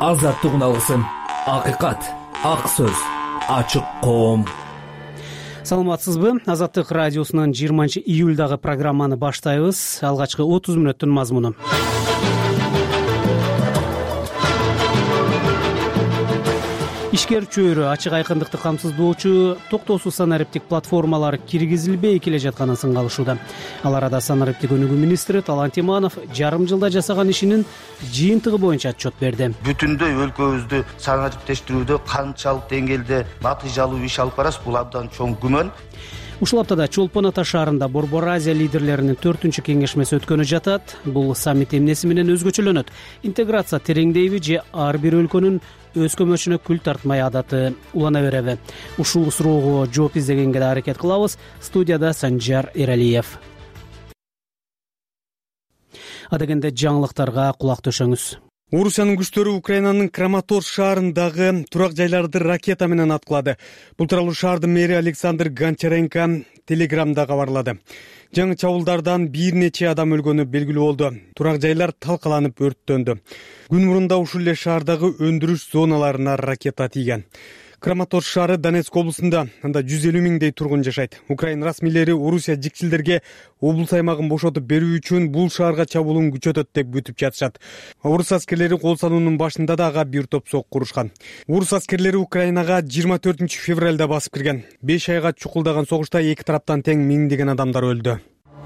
азаттык үналысын, акыйкат, ак сөз, ачык коом. Саламатсызбы? Азаттык радиосунун 20-июльдагы программаны баштайбыз. Алгачкы 30 мүнөттүн мазмуну. Ишкер чөйрө ачык айкындыкты камсыздоочу токтоосуз санариптик платформалар киргизилбей келе жатканын сынга. Ал арада санариптик өнүгүү министри Талант Иманов жарым жылда жасаган ишинин жыйынтыгы боюнча отчет берди. Бүтүндөй өлкөбүздү санариптештирүүдө канчалык деңгээлде натыйжалуу иш алып барасыз, бул абдан чоң күмөн. Ушул аптада Чолпон Ата шаарында Борбор Азия лидерлеринин 4-чү кеңешмеси өткөнү жатат. Бул саммит эмнеси менен өзгөчөлөнөт? Интеграция тереңдейби же ар бир өлкөнүн өз көмөчүнө күл тартмай адаты улана береби? Ушул суроого жооп издегенге да аракет кылабыз. Студияда Санжар Эралиев. Адегенде жаңылыктарга кулак төшөңүз. Орусиянын күчтөрү Украинанын Краматорск шаарындагы турак жайларды ракета менен аткылады. Бул тууралуу шаардын мэри Александр Гончаренко Телеграмда кабарлады. Жаңы чабуулдардан бир нече адам өлгөнү белгилүү болду. Турак жайлар талкаланып өрттөндү. Күн мурунда ушул эле шаардагы өндүрүш зоналарына ракета тийген. Краматорск шаары Донецк облусунда, анда 150 миңдей тургун жашайт. Украина расмийлери Орусия жикчилдерге облус аймагын бошотуп берүү үчүн бул шаарга чабуулун күчөтөт деп күтүп жатышат. Орус аскерлери кол салуунун башында да ага бир топ сок курушкан. Орус аскерлери Украинага 24-февралда басып кирген. 5 айга чукулдаган согушта эки тараптан тең миңдеген адамдар өлдү.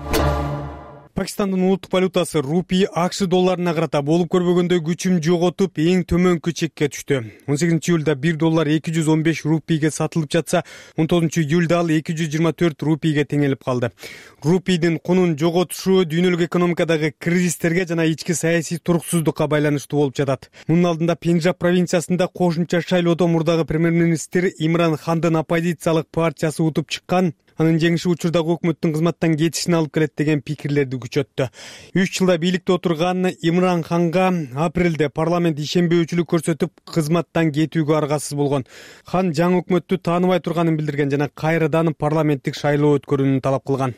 Пакистандын улуттук валютасы рупий АКШ долларына карата болуп көрбөгөндөй күчүн жоготуп, эң төмөнкү чекке түштү. 18-июлда 1 доллар 215 рупийге сатылып жатса, 19-июлда ал 224 рупийге теңелип калды. Рупийдин кунун жоготушу дүйнөлүк экономикадагы кризистерге жана ички саясий туруксуздукка байланыштуу болуп жатат. Мунун алдында Пенджаб провинциясында кошумча шайлоодо мурдагы премьер-министр Имран Хандын оппозициялык партиясы утуп чыккан. Анын жеңиши учурдагы өкмөттүн кызматтан кетишине алып келет деген пикирлерди күчөттү. 3 жылда бийликте отурган Имран Ханга апрелде парламент ишенбөөчүлүк көрсөтүп, кызматтан кетүүгө аргасыз болгон. Хан жаңы өкмөттү тааныбай турганын билдирген жана кайрадан парламенттик шайлоо өткөрүүнү талап кылган.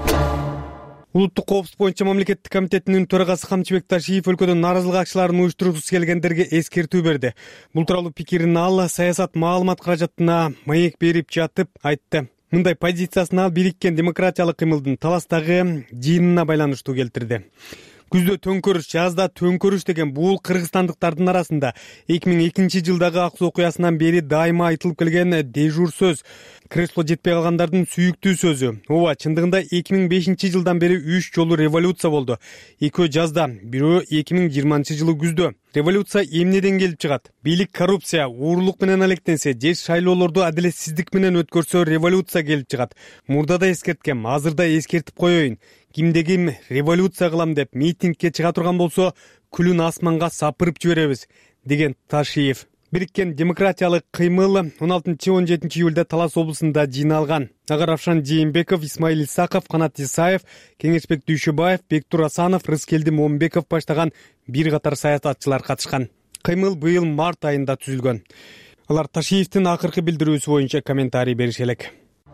Улуттук коопсуздук боюнча мамлекеттик комитетинин төрагасы Камчыбек Ташиев өлкөдө нааразылык акчыларын уюштургусу келгендерге эскертүү берди. Бул тууралуу пикирин ал саясат маалымат каражатына маек берип жатып айтты. Мындай позициясына ал бириккен демократиялык кыймылдын таластагы жыйынына байланыштуу келтирди. Күздө төңкөрүш, жазда төңкөрүш деген бул кыргызстандыктардын арасында 2002 жылдагы ак суу окуясынан бери дайыма айтылып келген дежур сөз. Кресло жетпей калгандардын сүйүктүү сөзү. Ооба, чындыгында 2005 жылдан бери 3 жолу революция болду. Экөө жазда, бирөө 2020 жылы күздө. Революция эмнеден келип чыгат? Бийлик коррупция, уурулук менен алектенсе, же шайлоолорду адилетсиздик менен өткөрсө революция келип чыгат. Мурда да эскерткем, азыр да эскертип коеюн. Кимде ким революция кылам деп митингке чыга турган болсо, күлүн асманга сапырып жиберебиз, деген Ташиев. Бириккен демократиялык кыймыл 16-17 июлда Талас облусунда жыйналган. Ага Равшан Жээнбеков, Исмаил Исаков, Канат Исаев, Кеңешбек Дүйшөбаев, Бектур Асанов, Рыскелди Момбеков баштаган бир катар саясатчылар катышкан. Кыймыл быйыл март айында түзүлгөн. Алар Ташиевдин акыркы билдирүүсү боюнча комментарий бериши элек.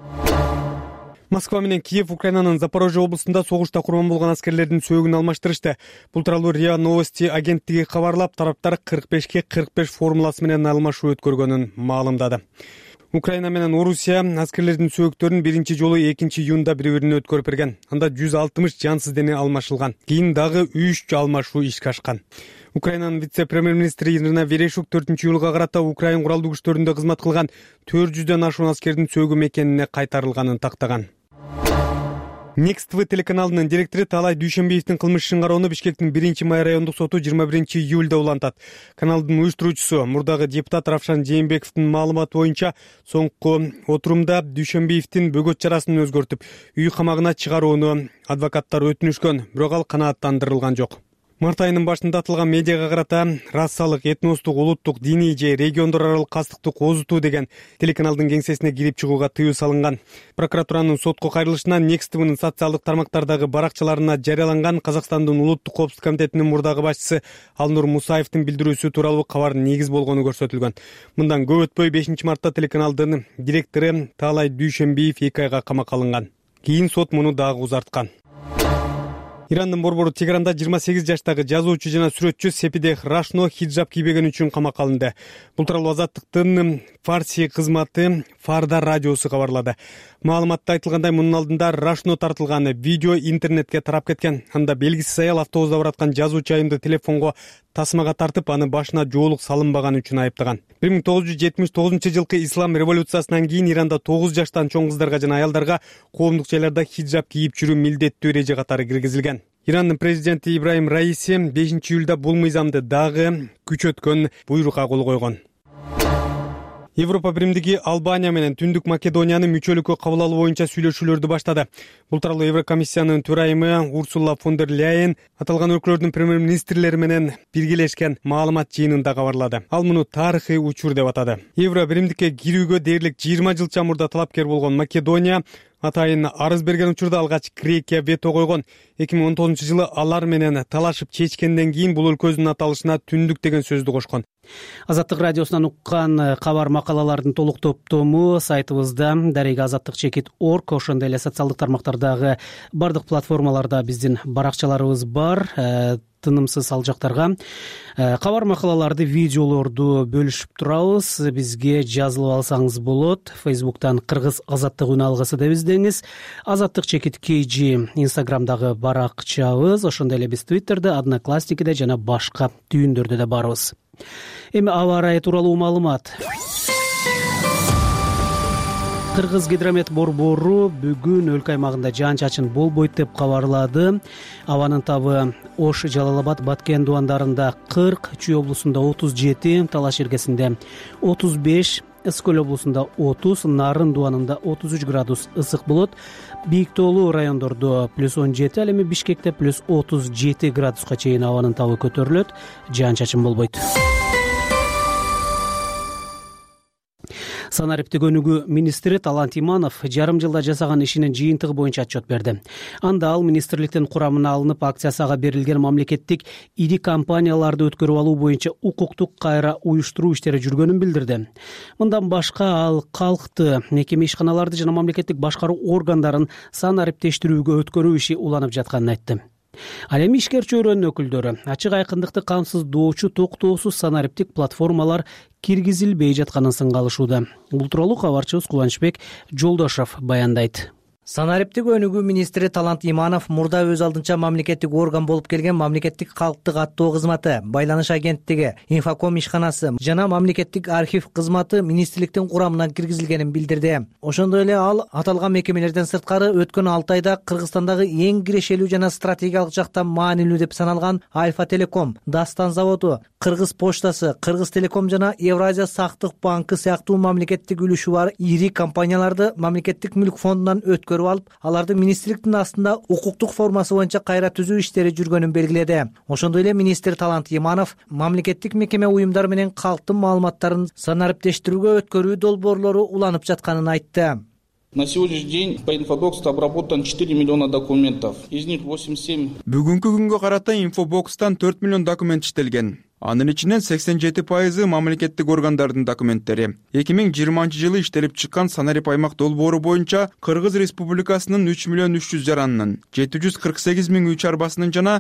Москва менен Киев Украинанын Запорожье облусунда согушта курман болгон аскерлердин сөөгүн алмаштырышты. Бул тууралуу РИА Новости агенттиги кабарлап, тараптар 45-ке 45 формуласы менен алмашуу өткөргөнүн маалымдады. Украина менен Орусия аскерлердин сөөктөрүн биринчи жолу 2-июнда бири-бирине өткөрүп берген. Анда 160 жансыз дене алмашылган. Кийин дагы 3 алмашуу ишке ашкан. Украинанын вице-премьер-министри Ирина Верешук 4-июлга карата Украин куралдуу күчтөрүндө кызмат кылган 400дөн ашуун аскердин сөөгү мекенине кайтарылганын тактаган. Next TV телеканалынын директору Таалай Дүйшөнбиевдин кылмыш ишин кароону Бишкектин 1-май райондук соту 21-июлда улантат. Каналдын уюштуруучусу, мурдагы депутат Равшан Жээнбековдун маалыматы боюнча, соңку отурумда Дүйшөнбиевдин бөгөт чарасын өзгөртүп, үй камагына чыгарууну адвокаттар өтүнүшкөн, бирок ал канааттандырылган жок. Март айынын башында атылган медиага карата расалык, этностук, улуттук, диний же региондор аралык кастыкты козутуу деген телеканалдын кеңсесине кирип чыгууга тыюу салынган. Прокуратуранын сотко кайрылышынан Next TV'нын социалдык тармактардагы баракчаларына жарыяланган Казакстандын улуттук коопсуздук комитетинин мурдагы башчысы Алнур Мусаевдин билдирүүсү тууралуу кабар негиз болгону көрсөтүлгөн. Мындан көп өтпөй 5-мартта телеканалдын директору Таалай Дүйшөнбиев 2 айга камакка алынган. Кийин сот муну дагы узарткан. Ирандын борбору Тегранда 28 жаштагы жазуучу жана сүрөтчү Сепидех Рашно хиджаб кийбегени үчүн камакка алынды. Бул тууралуу Азаттыктын фарси кызматы Фарда радиосу кабарлады. Маалыматта айтылгандай, мунун алдында Рашно тартылган видео интернетке тарап кеткен. Анда белгисиз аял автобуста бараткан жазуучу айымды телефонго тасмага тартып, аны башына жоолук салынбаганы үчүн айыптаган. 1979-жылкы ислам революциясынан кийин Иранда 9 жаштан чоң кыздарга жана аялдарга коомдук жайларда хиджаб кийип жүрүү милдеттүү эреже катары киргизилген. Ирандын президенти Ибрахим Раиси 5-июлда бул мыйзамды дагы күчөткөн буйрукка кол койгон. Европа биримдиги Албания менен Түндүк Македониянын мүчөлүккө кабыл алуу боюнча сүйлөшүүлөрдү баштады. Бул тууралуу Еврокомиссиянын төрайымы Урсула фон дер Ляйен аталган өлкөлөрдүн премьер-министрлери менен биргелешкен маалымат жыйынында кабарлады. Ал муну тарыхый учур деп атады. Евро биримдикке кирүүгө дээрлик 20 жыл чамурда талапкер болгон Македония атайын арыз берген учурда алгач Грекия вето койгон. 2019-жылы алар менен талашып чечкенден кийин бул өлкөнүн аталышына Түндүк деген сөздү кошкон. Азаттык радиосунан уккан кабар макалалардын толук топтому сайтыбызда darega-azattik.org, ошондой эле социалдык тармактардагы бардык платформаларда биздин баракчаларыбыз бар. Тынымсыз ал жактарга кабар макалаларды, видеолорду бөлүшүп турабыз. Бизге жазылып алсаңыз болот. Facebook'тан Кыргыз азаттык үн алгысы деп издеңиз. Azattik_kg Instagram'дагы баракчабыз. Ошондой эле биз Twitter'де, Одноклассникиде жана башка түйүндөрдө да барбыз. Эми аба ырайы тууралуу маалымат. Кыргыз гидромет борбору бүгүн өлкө аймагында жаан-чачын болбойт деп кабарлады. Абанын табы Ош, Жалал-Абад, Баткен дубандарында 40, Чүй облусунда 37, Талаш иргесинде 35, Ыскөл облусунда 30, Нарын дубанында 33 градус ысык болот. Бийиктоолуу райондордо +17, ал эми Бишкекте +37 градуска чейин абанын табы көтөрүлөт. Жаан-чачын болбойт. Санариптик өнүгүү министри Талант Иманов жарым жылда жасаган ишинин жыйынтыгы боюнча отчет берди. Анда ал министрликтин курамына алынып, акциясага берилген мамлекеттик ири компанияларды өткөрүп алуу боюнча укуктук кайра уюштуруу иштери жүргөнүн билдирди. Мындан башка ал калкты, мекеме ишканаларды жана мамлекеттик башкаруу органдарын санариптештирүүгө өткөрүү иши уланып жатканын айтты. Ал эми ишкер чөйрөнүн өкүлдөрү ачык айкындыкты камсыздоочу токтоосуз санариптик платформалар киргизилбей жатканын сынга алышууда. Бул тууралуу кабарчыбыз Кубанычбек Жолдошов баяндайт. Санариптик өнүгүү министри Талант Иманов мурда өз алдынча мамлекеттик орган болуп келген мамлекеттик калктык аттоо кызматы, байланыш агенттиги, инфоком ишканасы жана мамлекеттик архив кызматы министрликтин курамына киргизилгенин билдирди. Ошондой эле ал аталган мекемелерден сырткары өткөн 6 айда Кыргызстандагы эң кирешелүү жана стратегиялык жактан маанилүү деп саналган Альфа Телеком, Дастан заводу, Кыргыз поштасы, Кыргыз Телеком жана Евразия сактык банкы сыяктуу мамлекеттик үлүшү бар ири компанияларды мамлекеттик мүлк фондунан өткөрүп алып, аларды министрликтин астында укуктук формасы боюнча кайра түзүү иштери жүргөнүн белгиледи. Ошондой эле министр Талант Иманов мамлекеттик мекеме уюмдар менен калктын маалыматтарын санариптештирүүгө өткөрүү долбоорлору уланып жатканын айтты. На сегодняшний день по инфобоксу обработан 4 миллиона документов. Из них 87. Бүгүнкү күнгө карата инфобокстан 4 миллион документ иштелген. Анын ичинен 87% мамлекеттик органдардын документтери. 2020-жылы иштелип чыккан санарип аймак долбоору боюнча Кыргыз Республикасынын 3 миллион 300 жаранынын, 748 миң үй чарбасынын жана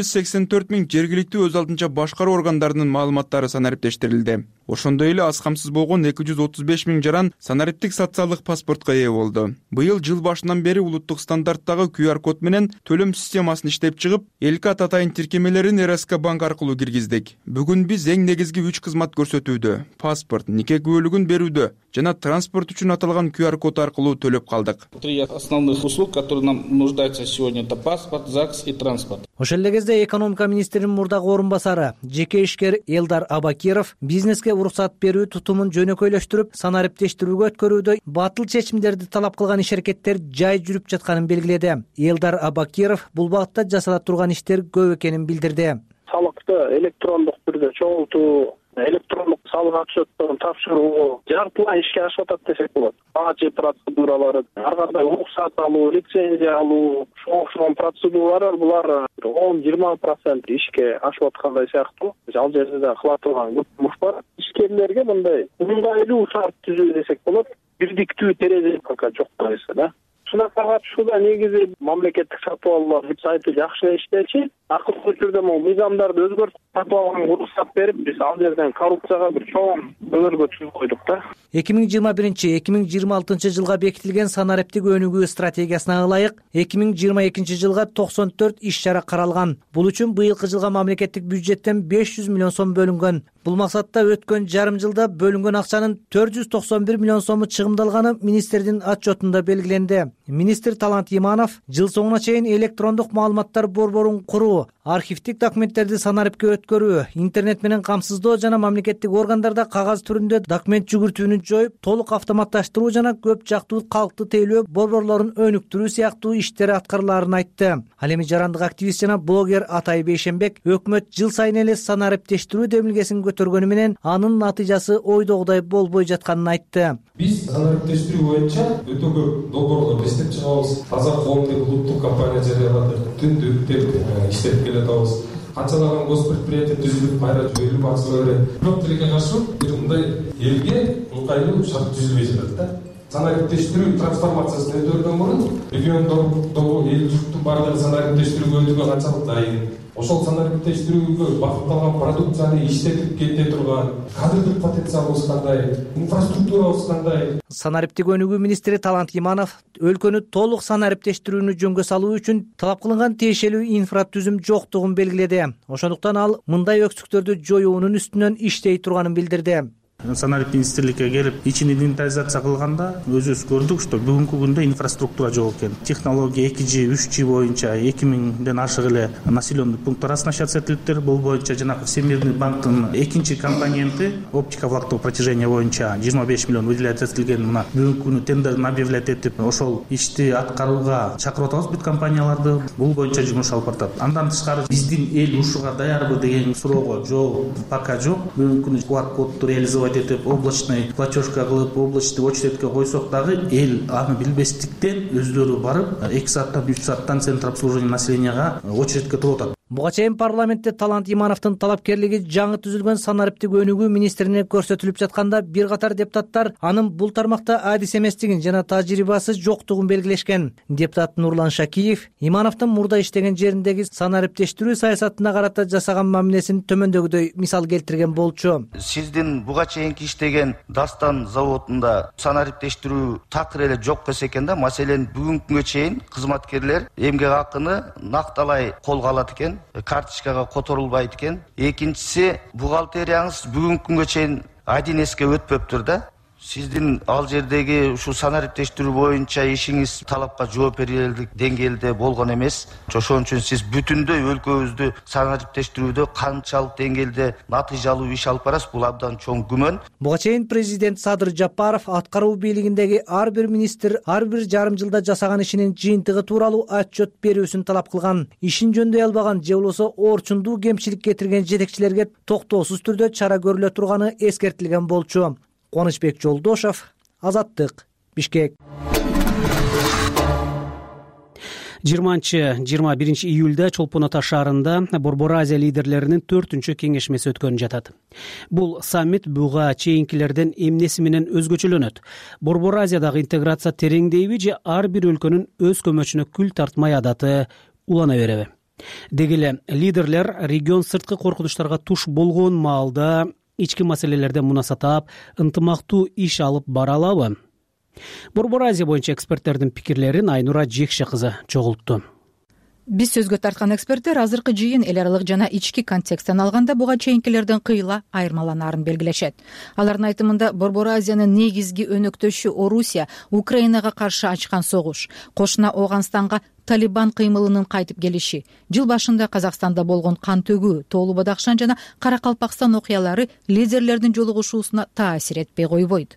484 миң жергиликтүү өз алдынча башкаруу органдарынын маалыматтары санариптештирилди. Ошондой эле аз камсыз болгон 235 миң жаран санариптик социалдык паспортко ээ болду. Быйыл жыл башынан бери улуттук стандарттагы QR код менен төлөм системасын иштеп чыгып, Элкат атайын тиркемелерин РСК банк аркылуу киргиздик. Бүгүн биз эң негизги 3 кызмат көрсөтүүдө, паспорт, нике күбөлүгүн берүүдө жана транспорт үчүн аталган QR код аркылуу төлөп калдык. 3 основных услуг, которые нам нуждаются сегодня, это паспорт, ЗАГС и транспорт. Ошол эле кезде экономика министринин мурдагы орун басары, жеке ишкер Элдар Абакиров бизнеске уруксат берүү тутумун жөнөкөйлөштүрүп, санариптештирүүгө өткөрүүдө батыл чечимдерди талап кылган иш-аракеттер жай жүрүп жатканын белгиледи. Элдар Абакиров бул багытта жасала турган иштер көп экенин билдирди. Салыкты электрондук түрдө чоңултуу, электрондук салык отчеттун тапшыруу жартылай ишке ашып атат десек болот. АЧ процедуралары, ар кандай уруксат алуу, лицензия алуу, ошол процедуралар булар 10-20% ишке ашып аткандай сыяктуу. Ал жерде да кыла турган көп жумуш бар. Ишкерлерге мындай ыңгайлуу шарт түзүү десек болот. Бирдиктүү терезе пока жок койсо да. Сынактарга катышууда негизи мамлекеттик сатып алуулар сайты жакшы иштечи. Акыркы түрдө могу мыйзамдарды өзгөртүп сатып алганга уруксат берип, биз ал жерден коррупцияга бир чоң көңүлгө түшүп койдук да. 2021-2026 жылга бекитилген санариптик өнүгүү стратегиясына ылайык 2022 жылга 94 иш-чара каралган. Бул үчүн быйылкы жылга мамлекеттик бюджеттен 500 миллион сом бөлүнгөн. Бул максатта өткөн жарым жылда бөлүнгөн акчанын 491 миллион сому чыгымдалганы министрдин отчетунда белгиленди. Министр Талант Иманов жыл соңуна чейин электрондук маалыматтар борборун куруу, архивдик документтерди санарипке өткөрүү, интернет менен камсыздоо жана мамлекеттик органдарда кагаз түрүндө документ жүгүртүүнү жоюп, толук автоматташтыруу жана көп жактуу калкты тейлөө борборлорун өнүктүрүү сыяктуу иштер аткарыларын айтты. Ал эми жарандык активист жана блогер Атай Бейшенбек өкмөт жыл сайын эле санариптештирүү демилгесин көтөргөнү менен анын натыйжасы ойдогудай болбой жатканын айтты. Биз санариптештирүү боюнча өтө көп долбоорлорду иштеп чыгабыз. Таза коомдук улуттук компания жарыяладык, түндүк деп иштеп келатабыз. Канчалаган госпредприятие түзүлүп, кайра жоюлуп атыла берет. Бирок тилекке каршы бир мындай элге ыңгайлуу шарт түзүлбөй жатат да. Санариптештирүү трансформациясын өтөрдөн мурун региондордогу эл журттун баардыгы санариптештирүүгө өтүүгө канчалык дайын? Ошол санариптештирүүгө багытталган продукцияны иштетип кете турган кадрдык потенциалыбыз кандай, инфраструктурабыз кандай? Санариптик өнүгүү министри Талант Иманов өлкөнү толук санариптештирүүнү жөнгө салуу үчүн талап кылынган тиешелүү инфратүзүм жоктугун белгиледи. Ошондуктан ал мындай өксүктөрдү жоюунун үстүнөн иштей турганын билдирди. Санарип министрликке келип ичин инвентаризация кылганда өзүбүз көрдүк, что бүгүнкү күндө инфраструктура жок экен. Технология 2G, 3G боюнча 2000ден ашык эле населенный пункттар оснащаться этилиптир. Бул боюнча жанагы Всемирный банктын экинчи компоненти оптиковлактуу протяжение боюнча 25 миллион выделять этилген. Мына бүгүнкү күнү тендерин объявлять этип, ошол ишти аткарууга чакырып атабыз бүт компанияларды. Бул боюнча жумуш алып баратат. Андан тышкары биздин эл ушуга даярбы деген суроого жооп пока жок. Бүгүнкү күнү QR-кодду реализовать этип, облачный платежка кылып, облачный очередке койсок дагы эл аны билбестиктен өздөрү барып 2 сааттан 3 сааттан центр обслуживания населенияга очередке туруп атат. Буга чейин парламентте Талант Имановдун талапкерлиги жаңы түзүлгөн санариптик өнүгүү министрине көрсөтүлүп жатканда бир катар депутаттар анын бул тармакта адис эместигин жана тажрыйбасы жоктугун белгилешкен. Депутат Нурлан Шакиев Имановдун мурда иштеген жериндеги санариптештирүү саясатына карата жасаган мамилесин төмөндөгүдөй мисал келтирген болчу. Сиздин буга чейинки иштеген Дастан заводунда санариптештирүү такыр эле жок десе экен да. Маселен бүгүнкү күнгө чейин кызматкерлер эмгек акыны накталай колго алат экен. Карточкага которулбайт экен. Экинчиси, бухгалтерияңыз бүгүнкү күнгө чейин 1С өтпөптүр да. Сиздин ал жердеги ушу санариптештирүү боюнча ишиңиз талапка жооп берилдик деңгээлде болгон эмес. Ошон үчүн сиз бүтүндөй өлкөбүздү санариптештирүүдө канчалык деңгээлде натыйжалуу иш алып барасыз, бул абдан чоң күмөн. Буга чейин президент Садыр Жапаров аткаруу бийлигиндеги ар бир министр ар бир жарым жылда жасаган ишинин жыйынтыгы тууралуу отчет берүүсүн талап кылган. Ишин жөндөй албаган же болбосо орчундуу кемчилик кетирген жетекчилерге токтоосуз түрдө чара көрүлө турганы эскертилген болчу. Кубанычбек Жолдошов, Азаттык, Бишкек. 20-21 июлда Чолпон Ата шаарында Борбор Азия лидерлеринин 4-чү кеңешмеси өткөнүп жатат. Бул саммит буга чейинкилерден эмнеси менен өзгөчөлөнөт? Борбор Азиядагы интеграция тереңдейби же ар бир өлкөнүн өз көмөчүнө күл тартмай адаты улана береби? Деги эле лидерлер регион сырткы коркунучтарга туш болгон маалда ички маселелерде мунасат таап, ынтымактуу иш алып бара алабы? Борбор Азия боюнча эксперттердин пикирлерин Айнура Жекше кызы чогултту. Биз сөзгө тарткан эксперттер азыркы жыйын эл аралык жана ички контексттен алганда буга чейинкилерден кыйла айырмаланаарын белгилешет. Алардын айтымында Борбор Азиянын негизги өнөктөшү Орусия Украинага каршы ачкан согуш, кошуна Ооганстанга Талибан кыймылынын кайтып келиши, жыл башында Казакстанда болгон кан төгүү, Тоолу Бадакшан жана Каракалпакстан окуялары лидерлердин жолугушуусуна таасир этпей койбойт.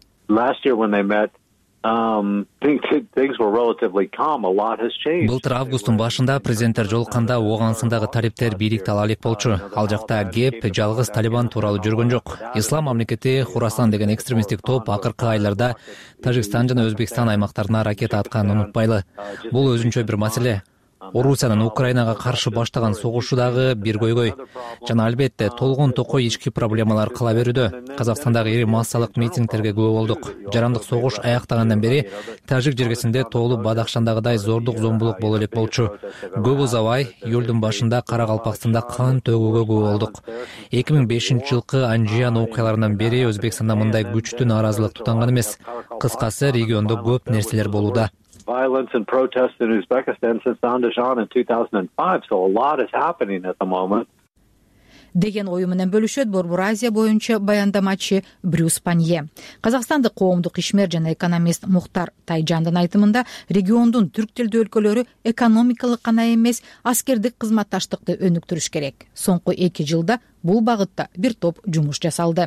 Былтыр августтун башында президенттер жолукканда Ооганстандагы талиптер бийликти ала элек болчу. Ал жакта кеп жалгыз Талибан тууралуу жүргөн жок. Ислам мамлекети Хурасан деген экстремисттик топ акыркы айларда Тажикстан жана Өзбекстан аймактарына ракета атканын унутпайлы. Бул өзүнчө бир маселе. Орусиянын Украинага каршы баштаган согушу дагы бир көйгөй. Жана албетте толгон токой ички проблемалар кала берүүдө. Казакстандагы ири массалык митингтерге күбө болдук. Жарандык согуш аяктагандан бери Тажик жергесинде тоолу Бадахшандагыдай зордук зомбулук боло элек болчу. Көп узабай июлдун башында Каракалпакстанда кан төгүүгө күбө болдук. 2005-жылкы Анжиян окуяларынан бери Өзбекстанда мындай күчтүү нааразылык тутанган эмес. Кыскасы региондо көп нерселер болууда. Violence and protests in Uzbekistan since Andijan in 2005, so a lot is happening at the moment. Деген ою менен бөлүшөт Борбор Азия боюнча баяндамачы Брюс Панье. Казакстандык коомдук ишмер жана экономист Мухтар Тайжандын айтымында региондун түрк тилдүү өлкөлөрү экономикалык гана эмес, аскердик кызматташтыкты өнүктүрүш керек. Соңку 2 жылда бул багытта бир топ жумуш жасалды.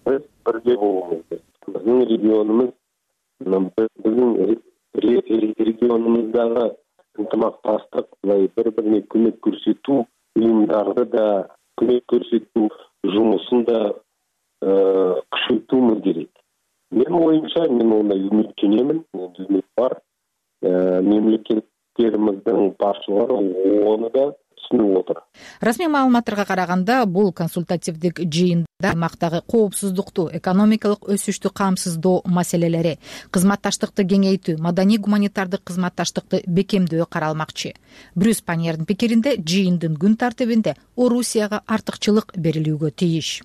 Биздин регионубуз, биздин регионумуздагы ынтымакташтык, бири-бирине көмөк көрсөтүү уюмдарды да көмөк көрсөтүү жумушун да күчөйтүүбүз керек. Менин оюмча, мен онда үмүттөнөмүн, үмүт бар. Мемлекеттеримиздин башчылары оны да түшүнүп отур. Расмий маалыматтарга караганда, бул консультативдик жыйында аймактагы коопсуздукту, экономикалык өсүштү камсыздоо маселелери, кызматташтыкты кеңейтүү, маданий-гуманитардык кызматташтыкты бекемдөө каралмакчы. Брюс Паньердин пикиринде, жыйындын күн тартибинде Орусияга артыкчылык берилүүгө тийиш.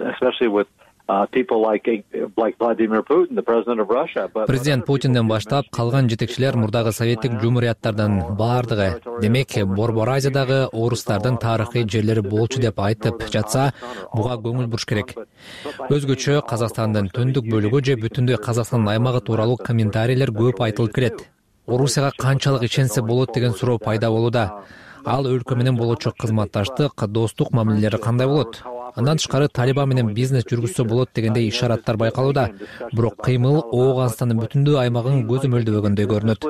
Президент Путинден баштап калган жетекчилер мурдагы советтик жумурияттардын баардыгы, демек Борбор Азиядагы орустардын тарыхый жерлери болчу деп айтып жатса, буга көңүл буруш керек. Өзгөчө Казакстандын түндүк бөлүгү же бүтүндөй Казакстандын аймагы тууралуу комментарийлер көп айтылып келет. Орусияга канчалык ишенсе болот деген суроо пайда болууда. Ал өлкө менен болочу кызматташтык, достук мамилелери кандай болот? Андан тышкары Талибан менен бизнес жүргүзсө болот дегендей ишараттар байкалууда. Бирок кыймыл Ооганстандын бүтүндүү аймагын көзөмөлдөгөндөй көрүнөт.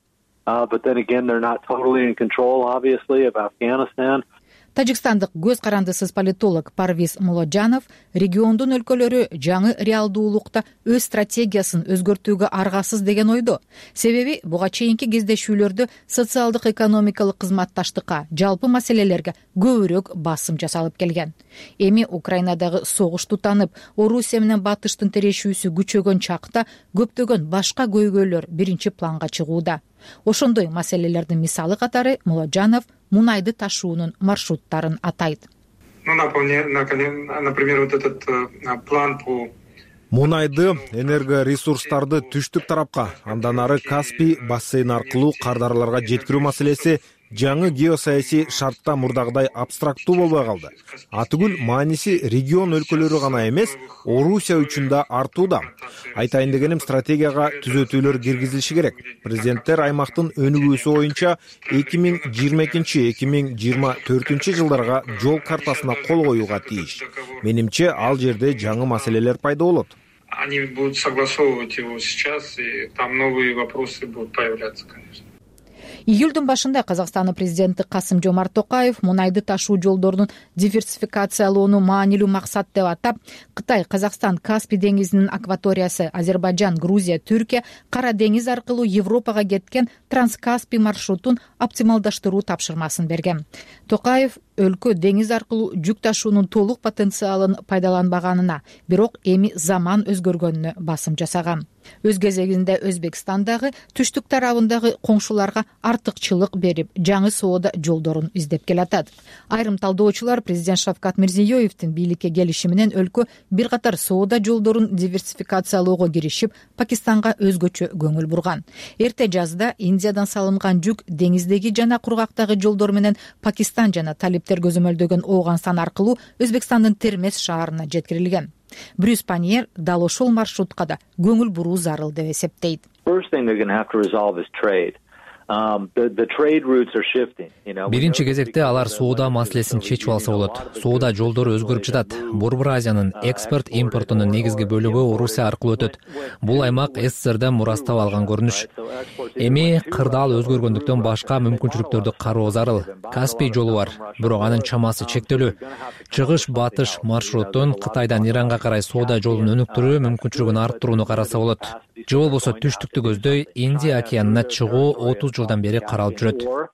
Тажикстандык көз карандысыз политолог Парвиз Мулоджанов региондун өлкөлөрү жаңы реалдуулукта өз стратегиясын өзгөртүүгө аргасыз деген ойдо. Себеби буга чейинки кездешүүлөрдө социалдык экономикалык кызматташтыкка, жалпы маселелерге көбүрөөк басым жасалып келген. Эми Украинадагы согуш тутанып, Орусия менен Батыштын терешүүсү күчөгөн чакта көптөгөн башка көйгөйлөр биринчи планга чыгууда. Ошондой маселелердин мисалы катары Мулоджанов мунайды ташуунун маршруттарын атайт. Например, вот этот план по мунайды, энергоресурстарды түштүк тарапка, андан ары Каспий бассейн аркылуу кардарларга жеткирүү маселеси жаңы геосаясий шартта мурдагыдай абстрактуу болбой калды. Атүгүл мааниси регион өлкөлөрү гана эмес, Орусия үчүн да артууда. Айтайын дегеним, стратегияга түзөтүүлөр киргизилиши керек. Президенттер аймактын өнүгүүсү боюнча 2022-2024 жылдарга жол картасына кол коюуга тийиш. Менимче, ал жерде жаңы маселелер пайда болот. Они будут согласовывать его сейчас, и там новые вопросы будут появляться, конечно. Июлдун башында Казакстандын президенти Касым-Жомарт Токаев мунайды ташуу жолдорунун диверсификациялоону маанилүү максат деп атап, Кытай, Казакстан, Каспий деңизинин акваториясы, Азербайжан, Грузия, Түркия Кара деңиз аркылуу Европага кеткен Транскаспий маршрутун оптималдаштыруу тапшырмасын берген. Токаев өлкө деңиз аркылуу жүк ташуунун толук потенциалын пайдаланбаганына, бирок эми заман өзгөргөнүнө басым жасаган. Өз кезегинде Өзбекстандагы түштүк тарабындагы коңшуларга артыкчылык берип, жаңы соода жолдорун издеп келатат. Айрым талдоочулар президент Шавкат Мирзиёевдин бийликке келиши менен өлкө бир катар соода жолдорун диверсификациялоого киришип, Пакистанга өзгөчө көңүл бурган. Эрте жазда Индиядан салынган жүк деңиздеги жана кургактагы жолдор менен Пакистан жана талиптер көзөмөлдөгөн Ооганстан аркылуу Өзбекстандын Термез шаарына жеткирилген. Брюс Паньер дал ошол маршрутка да көңүл буруу зарыл деп эсептейт. Биринчи кезекте алар соода маселесин чечип алса болот. Соода жолдору өзгөрүп жатат. Борбор Азиянын экспорт-импортунун негизги бөлүгү Орусия аркылуу өтөт. Бул аймак СССРден мурастап алган көрүнүш. Эми кырдаал өзгөргөндүктөн башка мүмкүнчүлүктөрдү кароо зарыл. Каспий жолу бар, бирок анын чамасы чектелүү. Чыгыш-батыш маршрутун Кытайдан Иранга карай соода жолун өнүктүрүү мүмкүнчүлүгүн арттырууну караса болот. Же болбосо түштүктү көздөй Индия океанына чыгуу 30 жылдан бери каралып жүрөт.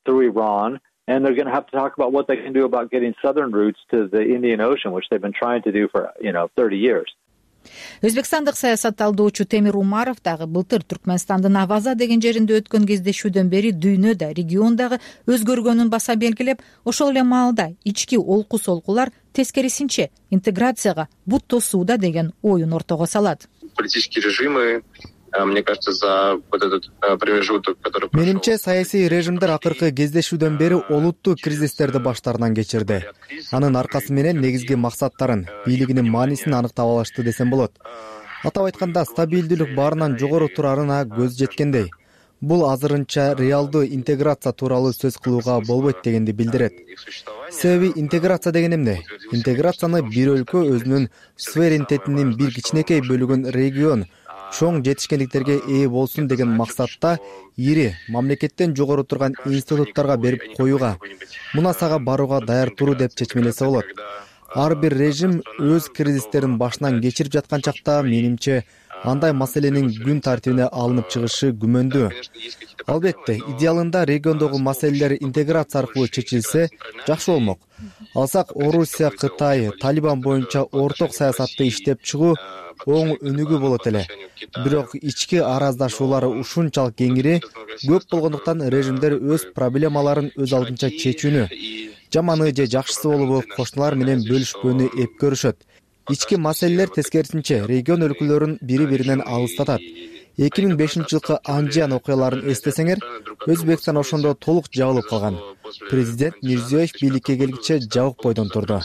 through Iran, and they're going to have to talk about what they can do about getting southern routes to the Indian Ocean, which they've been trying to do for 30 years. Өзбекстандык саясат талдоочу Темир Умаров дагы былтыр Түркмөнстандын Аваза деген жеринде өткөн кездешүүдөн бери дүйнөдө, региондагы өзгөргөнүн баса белгилеп, ошол эле маалда ички олку-солкулар тескерисинче интеграцияга бут тосууда деген оюн ортого салат. Политические режимы, мне кажется, за вот этот промежуток, который прошел. Менимче саясий режимдер акыркы кездешүүдөн бери олуттуу кризистерди баштарынан кечирди. Анын аркасы менен негизги максаттарын, бийлигинин маанисин аныктап алышты десем болот. Атап айтканда, стабилдүүлүк баарынан жогору турарына көз жеткендей. Бул азырынча реалдуу интеграция тууралуу сөз кылууга болбойт дегенди билдирет. Себеби интеграция деген эмне? Интеграцияны бир өлкө өзүнүн суверенитетинин бир кичинекей бөлүгүн регион чоң жетишкендиктерге ээ болсун деген максатта ири мамлекеттен жогору турган институттарга берип коюуга, мунасага барууга даяр туруу деп чечмелесе болот. Ар бир режим өз кризистерин башынан кечирип жаткан чакта, менимче, андай маселенин күн тартибине алынып чыгышы күмөндүү. Албетте, идеалында региондогу маселелер интеграция аркылуу чечилсе жакшы болмок. Алсак, Орусия, Кытай, Талибан боюнча орток саясатты иштеп чыгуу оң өнүгүү болот эле. Бирок ички араздашуулары ушунчалык кеңири, көп болгондуктан режимдер өз проблемаларын өз алдынча чечүүнү, жаманы же жакшысы болобу кошуналар менен бөлүшпөөнү эп көрүшөт. Ички маселелер тескерисинче регион өлкөлөрүн бири-биринен алыстатат. 2005-жылкы Анжиан окуяларын эстесеңер, Өзбекстан ошондо толук жабылып калган. Президент Мирзиёев бийликке келгиче жабык бойдон турду.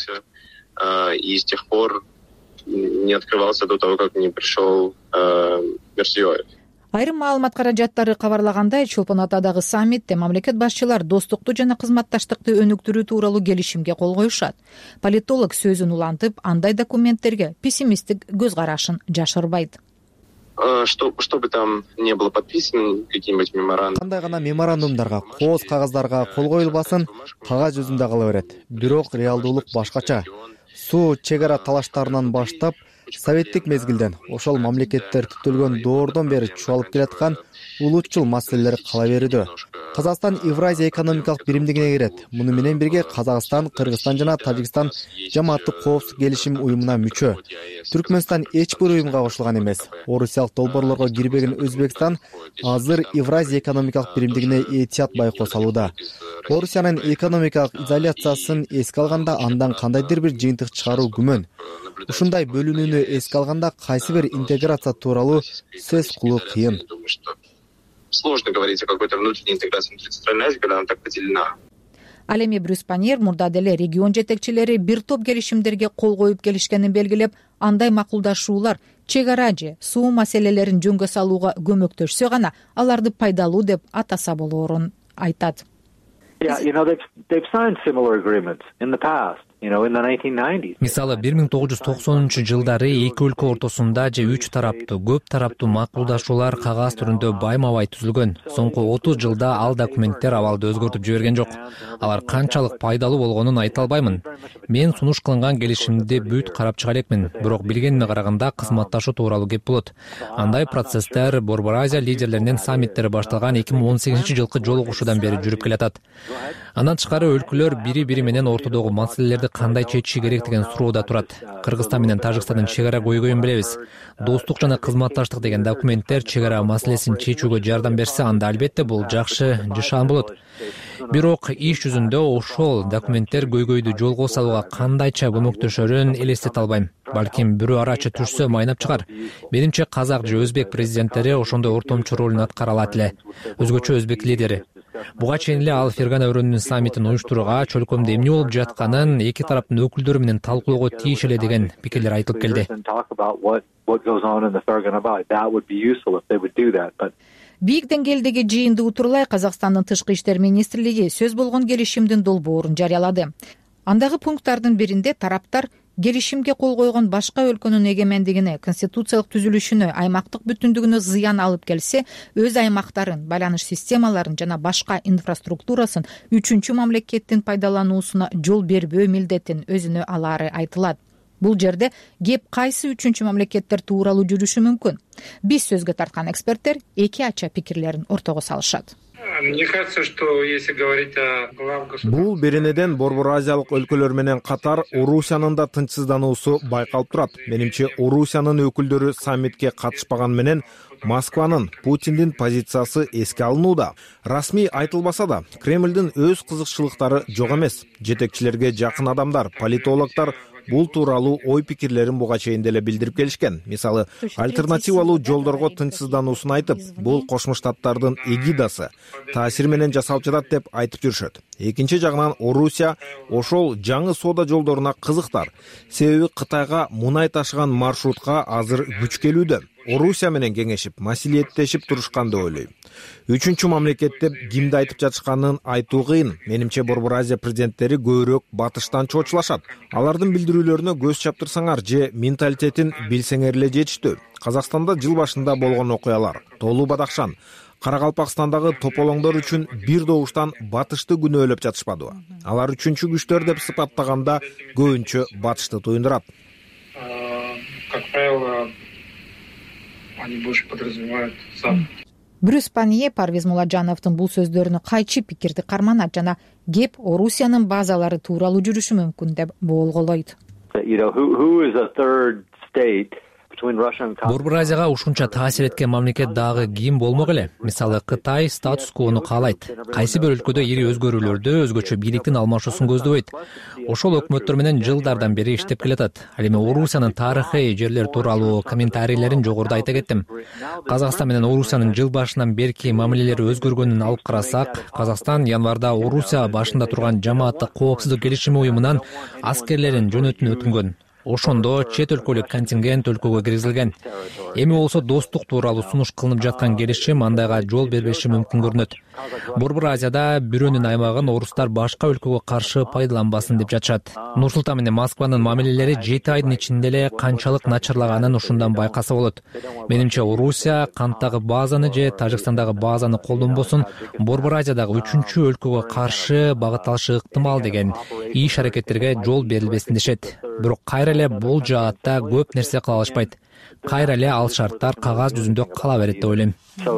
И с тех пор не открывался до того, как не пришел Мирзиёев. Айрым маалымат каражаттары кабарлагандай, Чолпон Атадагы саммитте мамлекет башчылар достукту жана кызматташтыкты өнүктүрүү тууралуу келишимге кол коюшат. Политолог сөзүн улантып, андай документтерге пессимисттик көз карашын жашырбайт. Что бы там не было подписано, какие-нибудь меморандумы. Кандай гана меморандумдарга, кооз кагаздарга кол коюлбасын, кагаз жүзүндө кала берет. Бирок реалдуулук башкача. Суу чек-ара талаштарынан баштап, советтик мезгилден ошол мамлекеттер түтүлгөн доордон бери чуалып келаткан улуутчул маселелер кала берүүдө. Казакстан Евразия экономикалык биримдигине кирет. Муну менен бирге Казакстан, Кыргызстан жана Тажикстан жамааттык коопсуздук келишим уюмуна мүчө. Түркмөнстан эч бир уюмга кошулган эмес. Орусиялык долбоорлорго кирбеген Өзбекстан азыр Евразия экономикалык биримдигине этият байкоо салууда. Орусиянын экономикалык изоляциясын эске алганда андан кандайдыр бир жыйынтык чыгаруу күмөн. Ушундай бөлүнүүнү эске алганда кайсы бир интеграция тууралуу сөз кылуу кыйын. Сложно говорить о какой-то внутренней интеграции внутри Центральной Азии, когда она так поделена. Ал эми Брюс Паньер мурда деле регион жетекчилери бир топ келишимдерге кол коюп келишкенин белгилеп, андай макулдашуулар чек-ара же суу маселелерин жөнгө салууга көмөктөшсө гана аларды пайдалуу деп атаса болоорун айтат. Yeah, they've signed similar agreements in the past. In the 1990s. Мисалы 1990-жылдары эки өлкө ортосунда же 3 тараптуу, көп тараптуу макулдашуулар кагаз түрүндө байма-бай түзүлгөн. Соңку 30 жылда ал документтер абалды өзгөртүп жиберген жок. Алар канчалык пайдалуу болгонун айта албаймын. Мен сунуш кылынган келишимди бүт карап чыга элекмин, бирок билгениме караганда кызматташуу тууралуу кеп болот. Андай процесстер Борбор Азия лидерлеринин саммиттери башталган 2018-жылкы жолугушуудан бери жүрүп келатат. Андан тышкары өлкөлөр бири-бири менен ортодогу маселелерди кандай чечиши керек деген суроодо турат. Кыргызстан менен Тажикстандын чек-ара көйгөйүн билебиз. Достук жана кызматташтык деген документтер чек-ара маселесин чечүүгө жардам берсе, анда албетте бул жакшы жашаан болот. Бирок иш жүзүндө ошол документтер көйгөйдү жолго салууга кандайча көмөктөшөрүн элестете албайм. Балким бирөө арачы түшсө майнап чыгар. Менимче казак же өзбек президенттери ошондой ортомчу ролун аткара алат эле. Өзгөчө өзбек лидери. Буга чейин эле ал Фергана өрөөнүнүн саммитин уюштурууга чөлкөмдө эмне болуп жатканын эки тараптын өкүлдөрү менен талкуулоого тийиш эле деген пикирлер айтылып келди. Бийик деңгээлдеги жыйынды утурлай Казакстандын тышкы иштер министрлиги сөз болгон келишимдин долбоорун жарыялады. Андагы пункттардын биринде тараптар келишимге кол койгон башка өлкөнүн эгемендигине, конституциялык түзүлүшүнө, аймактык бүтүндүгүнө зыян алып келсе, өз аймактарын, байланыш системаларын жана башка инфраструктурасын үчүнчү мамлекеттин пайдалануусуна жол бербөө милдетин өзүнө алаары айтылат. Бул жерде кеп кайсы үчүнчү мамлекеттер тууралуу жүрүшү мүмкүн? Биз сөзгө тарткан эксперттер эки ача пикирлерин ортого салышат. Мне кажется, что если говорить о глав государств... Бул Беренеден Борбор Азиялык өлкөлөр менен катар Орусиянын да тынчсыздануусу байкалып турат. Менимче Орусиянын өкүлдөрү саммитке катышпаган менен Москванын, Путиндин позициясы эске алынууда. Расмий айтылбаса да, Кремлдин өз кызыкчылыктары жок эмес. Жетекчилерге жакын адамдар, политологдор бул тууралуу ой пикирлерин буга чейин деле билдирип келишкен. Мисалы, альтернативалуу жолдорго тынчсыздануусун айтып, бул Кошмо Штаттардын эгидасы таасир менен жасалып жатат деп айтып жүрүшөт. Экинчи жагынан Орусия ошол жаңы соода жолдоруна кызыктар. Себеби Кытайга мунай ташыган маршрутка азыр күч келүүдө. Орусия менен кеңешип, маселеттешип турушкан деп ойлойм. Үчүнчү мамлекет деп кимди айтып жатышканын айтуу кыйын. Менимче Борбор Азия президенттери көбүрөөк батыштан чоочулашат. Алардын билдирүүлөрүнө көз чаптырсаңар же менталитетин билсеңер эле жетиштүү. Казакстанда жыл башында болгон окуялар, Тоолуу Бадакшан, Каракалпакстандагы тополоңдор үчүн бир добуштан батышты күнөөлөп жатышпадыбы? Алар үчүнчү күчтөр деп сыпаттаганда көбүнчө батышты туюндурат. Как правило, они больше подразумевают Запад. Брюс Панье Парвиз Муладжановдун бул сөздөрүнө кайчы пикирди карманат жана кеп Орусиянын базалары тууралуу жүрүшү мүмкүн деп болголойт. Борбор Азияга ушунча таасир эткен мамлекет дагы ким болмок эле? Мисалы, Кытай статус-квону каалайт. Кайсы бир өлкөдө ири өзгөрүүлөрдү, өзгөчө бийликтин алмашуусун көздөбөйт. Ошол өкмөттөр менен жылдардан бери иштеп келатат. Ал эми Орусиянын тарыхый жерлер тууралуу комментарийлерин жогоруда айта кеттим. Казакстан менен Орусиянын жыл башынан берки мамилелери өзгөргөнүн алып карасак, Казакстан январда Орусия башында турган Жамааттык коопсуздук келишими уюмунан аскерлерин жөнөтүүнү өтүнгөн. Ошондо чет өлкөлүк контингент өлкөгө киргизилген. Эми болсо достук тууралуу сунуш кылынып жаткан келишим андайга жол бербеши мүмкүн көрүнөт. Борбор Азияда бирөөнүн аймагын орустар башка өлкөгө каршы пайдаланбасын деп жатышат. Нур-Султан менен Москванын мамилелери 7 айдын ичинде эле канчалык начарлаганын ушундан байкаса болот. Менимче Орусия канттагы базаны же Тажикстандагы базаны колдонбосун, Борбор Азиядагы үчүнчү өлкөгө каршы багытталышы ыктымал деген иш аракеттерге жол берилбесин дешет. Бирок кайра эле бул жаатта көп нерсе кыла алышпайт. Кайра эле ал шарттар кагаз жүзүндө кала берет деп ойлойм.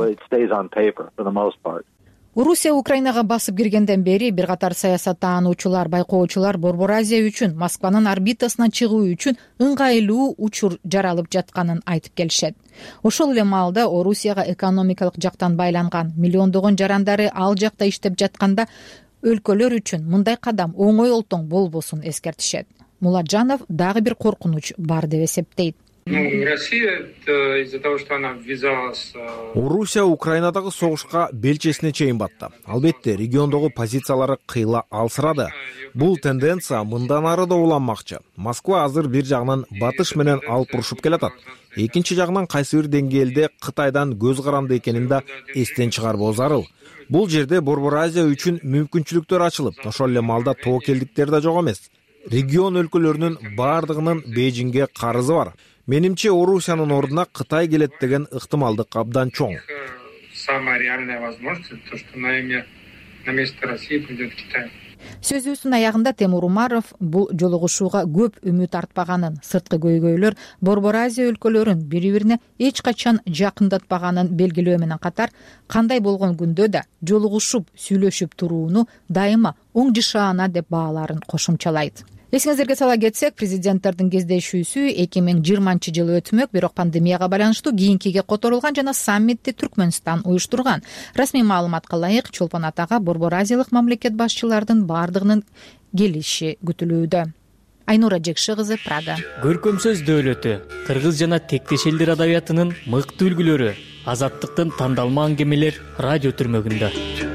Орусия Украинага басып киргенден бери бир катар саясаттануучулар, байкоочулар Борбор Азия үчүн Москванын орбитасына чыгуу үчүн ыңгайлуу учур жаралып жатканын айтып келишет. Ошол эле маалда Орусияга экономикалык жактан байланган миллиондогон жарандары ал жакта иштеп жатканда өлкөлөр үчүн мындай кадам оңой олтоң болбосун эскертишет. Муладжанов дагы бир коркунуч бар деп эсептейт. Россия из-за того, что она ввязалась... Орусия Украинадагы согушка белчесине чейин батты. Албетте, региондогу позициялары кыйла алсырады. Бул тенденция мындан ары да уланмакчы. Москва азыр бир жагынан батыш менен алып урушуп келатат. Экинчи жагынан кайсы бир деңгээлде Кытайдан көз каранды экенин да эстен чыгарбоо зарыл. Бул жерде Борбор Азия үчүн мүмкүнчүлүктөр ачылып, ошол эле маалда тоокелдиктер да жок эмес. Регион өлкөлөрүнүн бардыгынын Бейжиңге карызы бар. Менимче Орусиянын ордуна Кытай келет деген ыктымалдык абдан чоң. Самая реальная возможность, то, что на место России придет Китай. Сөзүбүздүн аягында Темур Умаров бул жолугушууга көп үмүт артпаганын, сырткы көйгөйлөр Борбор Азия өлкөлөрүн бири-бирине эч качан жакындатпаганын белгилөө менен катар, кандай болгон күндө да жолугушуп, сүйлөшүп турууну дайыма оң жышаана деп бааларын кошумчалайт. Эсиңиздерге сала кетсек, президенттердин кездешүүсү 2020 өтмөк, бирок пандемияга байланыштуу кийинкиге которулган жана саммитти Түркмөнстан уюштурган. Расмий маалыматка ылайык, Чолпон Атага Борбор Азиялык мамлекет башчылардын бардыгынын келиши күтүлүүдө. Айнура Жекши кызы, Прага. Көркөм сөз дөөлөтү, кыргыз жана тектеш элдер адабиятынын мыкты үлгүлөрү, Азаттыктын тандалма аңгемелер радио түрмөгүндө.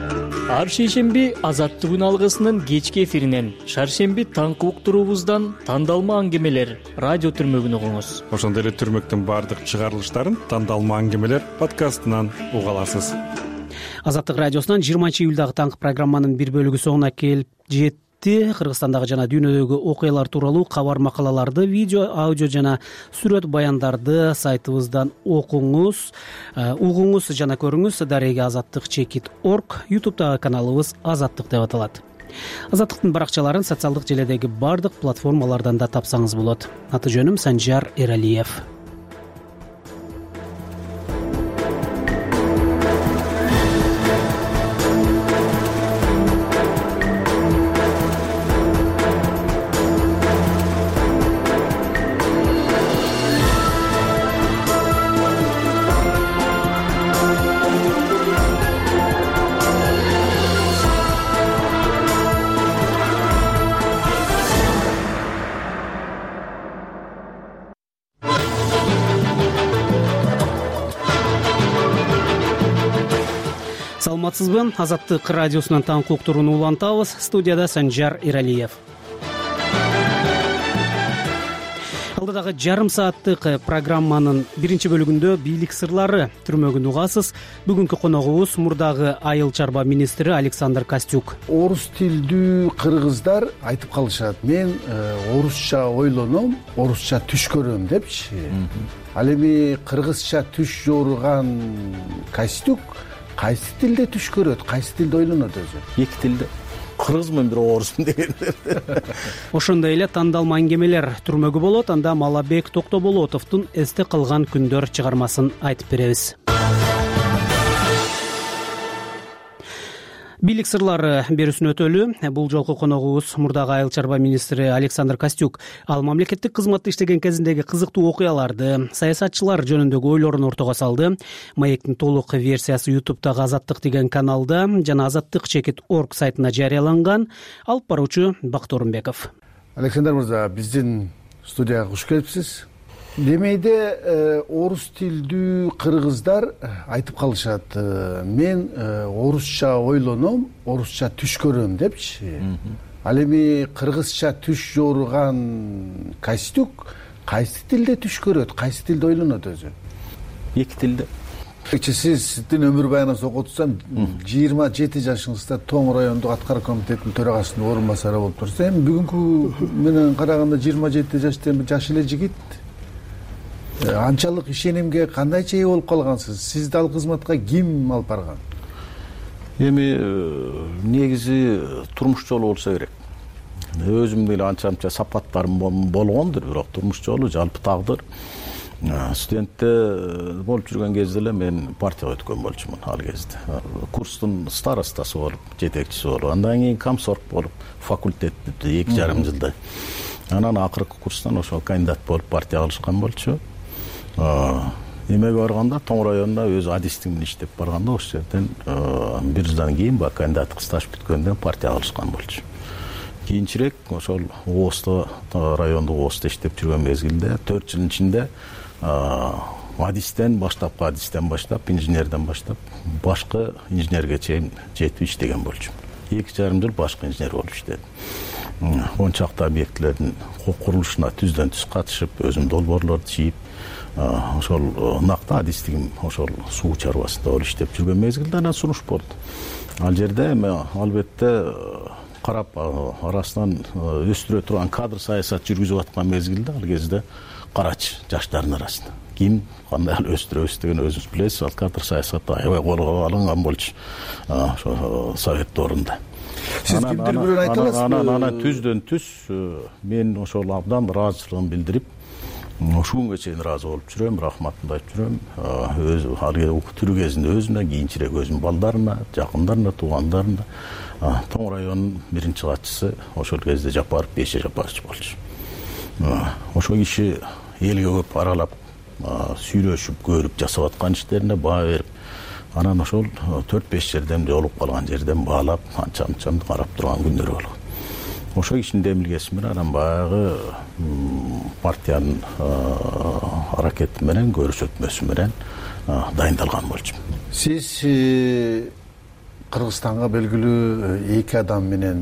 Ар шейшемби Азаттык үн алгысынын кечки эфиринен, шаршемби таңкы уктуруубуздан тандалма аңгемелер радио түрмөгүн угуңуз. Ошондой эле түрмөктүн баардык чыгарылыштарын тандалма аңгемелер подкастынан уга аласыз. Азаттык радиосунан 20 июлдагы таңкы программанын бир бөлүгү соңуна келип жетти. Кыргызстандагы жана дүйнөдөгү окуялар тууралуу кабар макалаларды, видео, аудио жана сүрөт баяндарды сайтыбыздан окуңуз, угуңуз жана көрүңүз. Дареги-азаттык.org, YouTube'дагы каналыбыз Азаттык деп аталат. Азаттыктын баракчаларын социалдык желедеги бардык платформалардан да тапсаңыз болот. Аты жөнүм Санжар Эралиев. саламатсызбы? Азаттык радиосунан таңкы уктурууну улантабыз. Студияда Санжар Иралиев. Алдыдагы жарым сааттык программанын биринчи бөлүгүндө бийлик сырлары түрмөгүн угасыз. Бүгүнкү коногубуз мурдагы айыл чарба министри Александр Костюк. Орус тилдүү кыргыздар айтып калышат: мен орусча ойлоном, орусча түш көрөм депчи. Ал эми кыргызча түш жоруган Костюк кайсы тилде түш көрөт, кайсы тилде ойлонот өзү? Эки тилде. Кыргызмын, бирок орусмун деген. Ошондой эле тандалма аңгемелер түрмөгү болот. Анда Малабек Токтоболотовдун эсте калган күндөр чыгармасын айтып беребиз. Бийлик сырлары берүүсүн өтөлү. Бул жолку коногубуз мурдагы айыл чарба министри Александр Костюк. Ал мамлекеттик кызматта иштеген кезиндеги кызыктуу окуяларды, саясатчылар жөнүндөгү ойлорун ортого салды. Маектин толук версиясы YouTube'дагы Азаттык деген каналда жана azattik.org сайтына жарыяланган. Алып баруучу Бактор Орунбеков. Александр мырза, биздин студияга куш келипсиз. Демейде орус тилдүү кыргыздар айтып калышат: мен орусча ойлоном, орусча түш көрөм депчи. Ал эми кыргызча түш жоруган Костюк кайсы тилде түш көрөт, кайсы тилде ойлонот өзү? Эки тилде. Сиздин өмүр баяныңызды окутсам, 27 жашыңызда Тоң райондук аткаруу комитетинин төрагасынын орун басары болуп турсуз. Эми бүгүнкү менен караганда 27 жашта жаш эле жигит. Анчалык ишенимге кандайча ээ болуп калгансыз? Сизди ал кызматка ким алып барган? Эми негизи турмуш жолу болсо керек. Өзүмдүн эле анча сапаттарым болгондур, бирок турмуш жолу жалпы тагдыр. Студентте болуп жүргөн кезде эле мен партияга өткөн болчумун ал кезде. Курстун старостасы болуп, жетекчиси болуп, андан кийин комсорг болуп, факультетте 2,5 жылдай. Анан акыркы курстан ошол кандидат болуп партияга алышкан болчу. Эмеге барганда Тоң районуна өзү адистик менен иштеп барганда ошол жерден 1 жылдан кийин кандидаттык стаж бүткөндөн партияга алышкан болчу. Кийинчерээк ошол ООСто, райондук ООСто иштеп жүргөн мезгилде 4 жылдын ичинде адистен баштап, инженерден баштап башкы инженерге чейин жетип иштеген болчу. 2,5 жыл башкы инженер болуп иштедим. 10 чакты объектилердин курулушуна түздөн түз катышып, өзүм долбоорлорду чийип, ошол накта адистигим ошол суу чарбасында болуп иштеп жүргөн мезгилде анан сунуш болду. Ал жерде эми албетте карап арасынан өстүрө турган кадр саясат жүргүзүп аткан мезгилде ал кезде карачы жаштардын арасында ким кандай өстүрөбүз деген өзүңүз билесиз. Ал кадр саясатты аябай колго алынган болчу ошо совет доорунда. Сиз кимдир бирөөнү айта аласызбы? Анан түздөн түз мен ошол абдан ыраазычылыгымды билдирип, ушул күнгө чейин ыраазы болуп жүрөм, рахматымды айтып жүрөм. Өзү ал тирүү кезинде өзүмө, кийинчерээк өзүмдүн балдарыма, жакындарыма, туугандарыма. Тоң районунун биринчи катчысы ошол кезде Жапаров, Бейше Жапарович болчу. Ошол киши элге көп аралап, сүйлөшүп, көрүп жасап аткан иштерине баа берип, анан ошол 4-5 жерден жолугуп калган жерден баалап, анча-мынча карап турган күндөр болгон. Ошол кишинин демилгеси менен анан баягы партиянын аракети менен, көрсөтмөсү менен дайындалган болчумун. Сиз Кыргызстанга белгилүү эки адам менен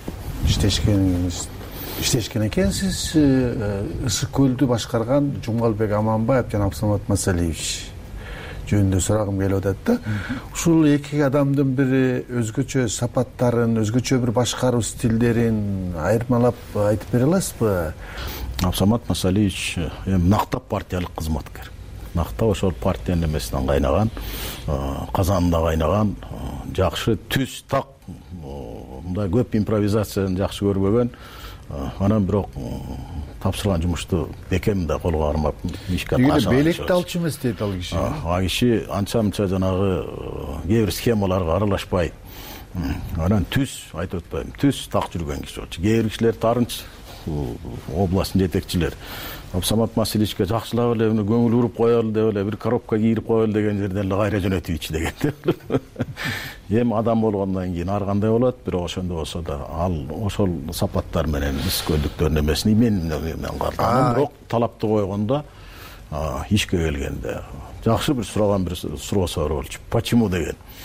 иштешкен экенсиз. Ысык көлдү башкарган Жумалбек Аманбаев жана Абсамат Масалиевич жөнүндө сурагым келип атат да. Ушул эки адамдын бири өзгөчө сапаттарын, өзгөчө бир башкаруу стилдерин айырмалап айтып бере аласызбы? Абсамат Масалиевич нактап партиялык кызматкер. Накта ошол партиянын эмесинен кайнаган, казанында кайнаган, жакшы түз так, мындай көп импровизацияны жакшы көрбөгөн. Анан бирок тапшырган жумушту бекем да колго алмап ишке ашыган. Белекти алчу эмес дейт ал киши. Ал киши анча-мынча жанагы кээ бир схемаларга аралашпай, анан түз айтып атпайм, түз так жүргөн киши болчу. Кээ бир кишилер Тарынч областынын жетекчилери Абсамат Масалиевичке жакшылап эле көңүл буруп коелу деп эле бир коробка кийирип коелу деген жерден эле кайра жөнөтүүчү деген. Эми адам болгондон кийин ар кандай болот, бирок ошондо болсо да ал ошол сапаттар менен искөлдүктөрүн эмесин менен кардым. Бирок талапты койгондо ишке келгенде жакшы бир сураган бир суроо болчу. Почему деген.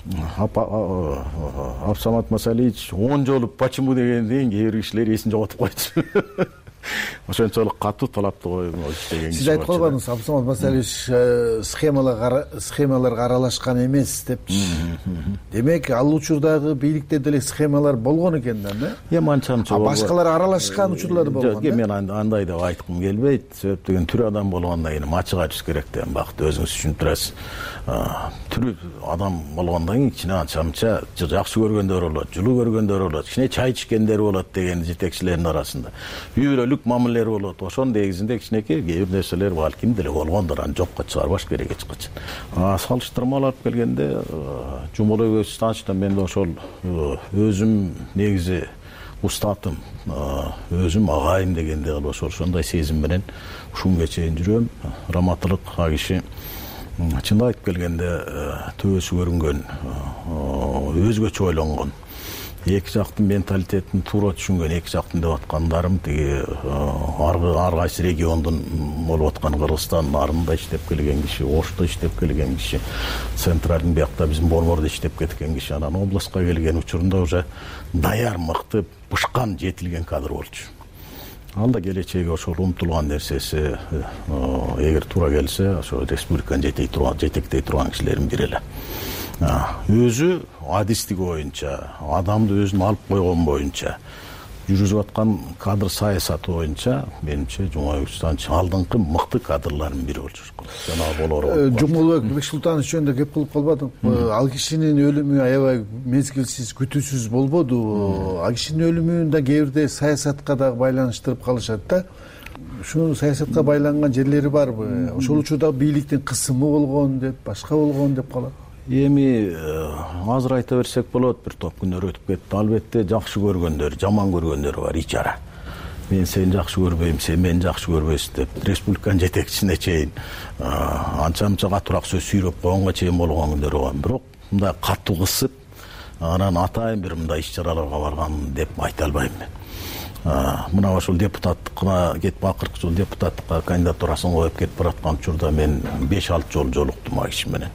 Абсамат Масалиевич 10 жолу почему дегенден кээ бир кишилер эсин жоготуп койду. Ошончолук катуу талапты коюңуз деген. Сиз айтып койгонуңуз, Абсамат Масалиевич схемаларга аралашкан эмес депчи. Демек ал учурдагы бийликте деле схемалар болгон экен да, манча-мынча. Башкалар аралашкан учурлар болгон. Жок, мен андай деп айткым келбейт. Себеп деген тирүү адам болгондон кийин ачык айтыш керек деген бакыт өзүңүз түшүнүп турасыз. Тирүү адам болгондон кийин кичине анча-мынча жакшы көргөндөр болот, жылуу көргөндөр болот, кичине чай ичкендер болот деген жетекчилердин арасында. Үй-бүлөлүк мамилелер болот. Ошонун негизинде кичинекей кээ бир нерселер балким деле болгондор, аны жокко чыгарбаш керек эч качан. Салыштырмалап алып келгенде Жумалбек станцияда мен ошол өзүм негизи устатым, өзүм агайым дегенде ошондой сезим менен ушунга чейин жүрөм. Раматылык киши чындап айтып келгенде төбөсү көрүнгөн, өзгөчө ойлонгон, эки жактын менталитетин туура түшүнгөн, эки жактын деп аткандарым тиги ар кайсы региондун болуп аткан Кыргызстан нарында иштеп келген киши, Ошто иштеп келген киши, центральдын биякта биздин Борбордо иштеп кеткен киши, анан областка келген учурунда уже даяр, мыкты, бышкан, жетилген кадр болчу. Ал да келечеги ошол умтулган нерсеси эгер туура келсе, ошо республиканы жетектей турган кишилердин бири эле. Өзү адистиги боюнча, адамды өзүнө алып койгон боюнча, жүргүзүп аткан кадр саясаты боюнча менимче Жумалбек станция алдыңкы мыкты кадрлардын бири болчу. Жана болор. Жумалбек Бексултанович жөнүндө кеп кылып калбадым. Ал кишинин өлүмү аябай мезгилсиз, күтүүсүз болбоду. Ал кишинин өлүмүн да кээ бирде саясатка да байланыштырып калышат да. Ушул саясатка байланган жерлери барбы? Ошол учурда бийликтин кысымы болгон деп, башка болгон деп калат. Эми азыр айта берсек болот, бир топ күндөр өтүп кетти. Албетте жакшы көргөндөр, жаман көргөндөр бар, ичара. Мен сени жакшы көрбөйм, сен мени жакшы көрбөйсүң деп республиканын жетекчисине чейин анча-мынча катуураак сөз сүйрөп койгонго чейин болгон күндөр болгон. Бирок мындай катуу кысып, анан атайын бир мындай иш-чараларга барган деп айта албайм мен. Мына ошол депутаттыкка кетип, акыркы жолу депутаттыкка кандидатурасын коюп кетип бараткан учурда мен 5-6 жолу жолуктум ал киши менен.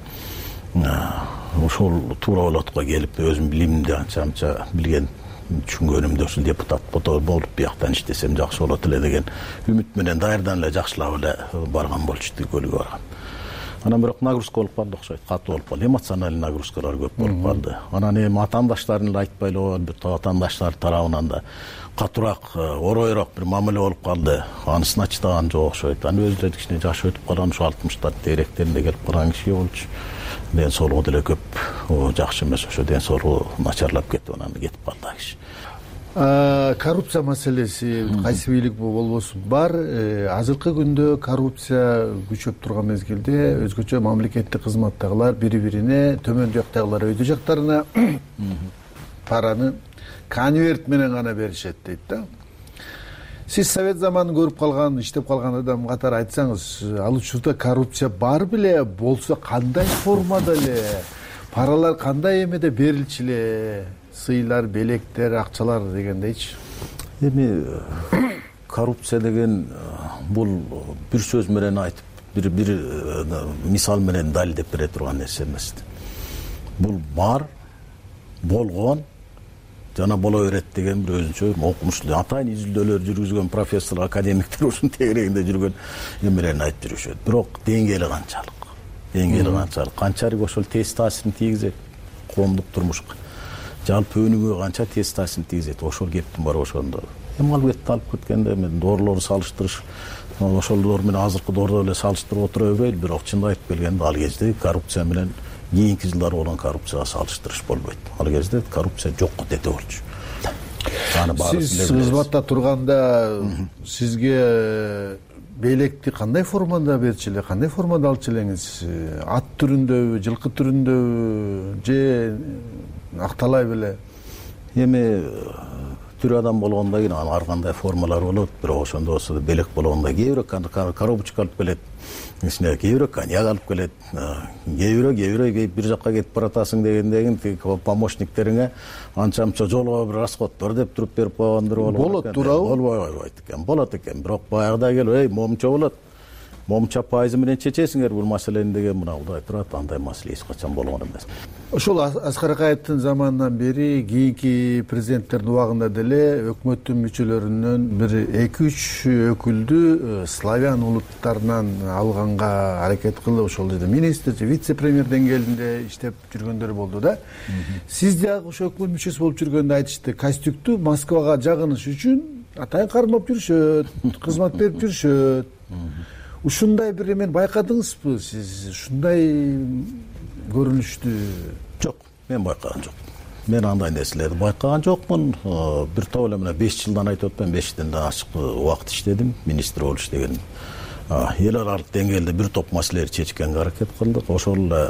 Ошол туура болотко келип, өзүм билимимди анча-мынча билген, түшүнгөнүмдө ушул депутат болуп бияктан иштесем жакшы болот эле деген үмүт менен даярдан эле жакшылап эле барган болчу, тигөлгө барган. Анан бирок нагрузка болуп калды окшойт, катуу болуп калды, эмоциональный нагрузкалар көп болуп калды. Анан эми атаандаштарын эле айтпайлы, бир топ атаандаштар тарабынан да катуураак, оройроок бир мамиле болуп калды. Анысына чыдаган жок окшойт. Анан өзү деле кичине жашы өтүп калган, ушу 60-тар тегеректеринде келип калган киши болчу. Ден соолугу деле көп жакшы эмес, ошо ден соолугу начарлап кетип, анан кетип калды ал киши. Коррупция маселеси кайсы бийлик болбосун бар. Азыркы күндө коррупция күчөп турган мезгилде өзгөчө мамлекеттик кызматтагылар бири-бирине, төмөн жактагылар өйдө жактарына параны конверт менен гана беришет дейт да. Сиз совет заманын көрүп калган, иштеп калган адам катары айтсаңыз, ал учурда коррупция бар беле, болсо кандай формада эле, паралар кандай эмеде берилчү эле, сыйлар, белектер, акчалар дегендейчи. Эми коррупция деген бул бир сөз менен айтып, бир мисал менен далилдеп бере турган нерсе эмес. Бул бар, болгон, жана боло берет деген бир өзүнчө окумуштуу, атайын изилдөөлөр жүргүзгөн профессор, академиктер ушунун тегерегинде жүргөн эмелерин айтып жүрүшөт. Бирок деңгээли канчалык? Канчалык ошол терс таасирин тийгизет коомдук турмушка? Жалпы өнүгүүгө канча терс таасирин тийгизет? Ошол кептин бар ошондо. Эми ал кетти алып кеткенде мен дооролорду салыштырыш, ошол доор менен азыркы доорду эле салыштырып отура бербейли, бирок чындап айтып келгенде ал кезде коррупция менен кийинки жылдары болгон коррупцияга салыштырыш болбойт. Ал кезде коррупция жокко тете болчу. Сиз кызматта турганда сизге белекти кандай формада берчү эле, кандай формада алчу элеңиз? Ат түрүндөбү, жылкы түрүндөбү, же акталай беле? Эми тирүү адам болгондон кийин ар кандай формалар болот, бирок ошондо болсо да белек болгондо кээ бирөө коробочка алып келет, кээ бирөө коньяк алып келет, кээ бирөө бир жакка кетип баратасың дегенден кийин помощниктериңе анча-мынча жолго бир расходдор деп туруп берип койгондор болот. Болот туурабы? Болбой койбойт экен, болот экен. Бирок баягыдай келип, момунча болот. момунча пайызы менен чечесиңер бул маселени деген мындай турат, андай маселе эч качан болгон эмес. Ошол Аскар Акаевдин заманынан бери кийинки президенттердин убагында деле өкмөттүн мүчөлөрүнөн бир 2-3 өкүлдү славян улуттарынан алганга аракет кылып, ошол жерде министр же вице-премьер деңгээлинде иштеп жүргөндөр болду да. Сиз дагы ошо өкмөт мүчөсү болуп жүргөндө айтышты, Костюкту Москвага жагыныш үчүн атайын кармап жүрүшөт, кызмат берип жүрүшөт. Ушундай бир эмени байкадыңызбы сиз? Ушундай көрүнүштү? Жок, мен байкаган жокмун. Мен андай нерселерди байкаган жокмун. Бир топ эле мына 5 жылдан айтып атпаймынбы, 5 жылдан ачык убакыт иштедим, министр болуп иштеген. Эл аралык деңгээлде бир топ маселелерди чечкенге аракет кылдык. Ошол эле